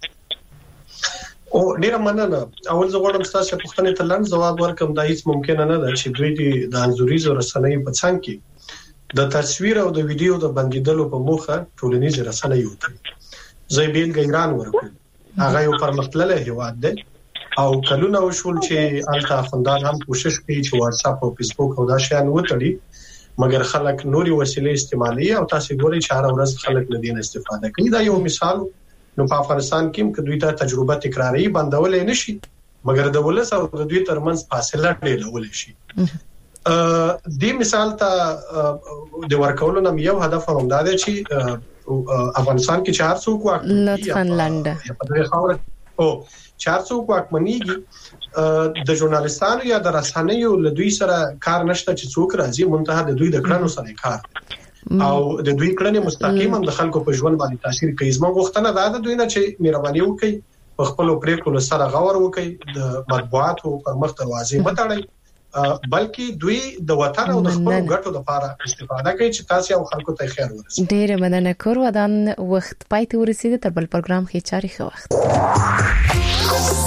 او ډیر مننه. اول زه غواړم تاسو په پوښتنه ته لاندې جواب ورکړم. دا هیڅ ممکن نه ده چې دوی د انزوريزو رسنۍ په څنګ کې د تصویر او د ویډیو د بندیدلو په موخه ټولنیز رسنۍ وکړي. زه بیل ګیران ورکړم. هغه یو پرمختللی هیواد دی او کلونه وشول چې الته خوندان هم کوشش کوي چې واتس اپ او فیسبوک او دا شیان وټړي، مګر خلک نوري وسیلې استعمالوي او تاسو ګورئ چې هر ورځ خلک له دې استفاده کوي. دا یو مثال. نو په افغانستان کې که دوی ته تجربه تکراری بندولې نشي، مګر د ولس او د دوی ترمنځ فاصله ډېرول شي. ا دې مثال ته د ورکولو نم یو هدف هم دا دی چې افغانستان کې چار څوک واکمني لطفاً لنډه په دغه خاور او چار څوک واکمنيږي د ژورنالستانو یا د رسنیو له دوی سره کار نشته چې څوک راځي، منتها د دوی د کړنو سره کار او د دوی کړنې مستقیما د خلکو په ژوند باندې تاثیر کوي. زموږ غوښتنه دا ده دوی نه چې مهرباني وکړي په خپل پریکړو سره غور وکړي، د مطبوعاتو پر مخ دروازې متړي، بلکې دوی د وطن او د خپل ګټو لپاره استفاده کوي چې تاسو او خلکو ته خیر ورسوي. ډېر مننه. کور ودان وخت پای ته ورسیده. تر بل پروګرام کې چاري خو وخت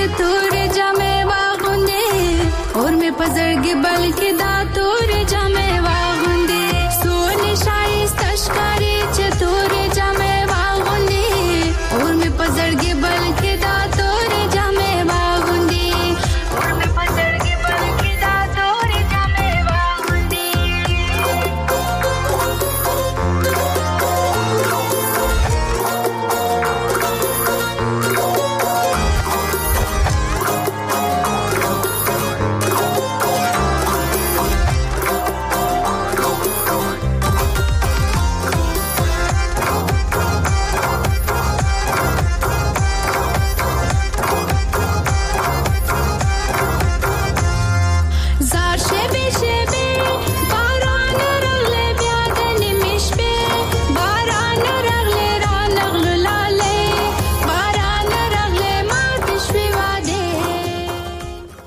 पजड़ के बल के दातों रे जमे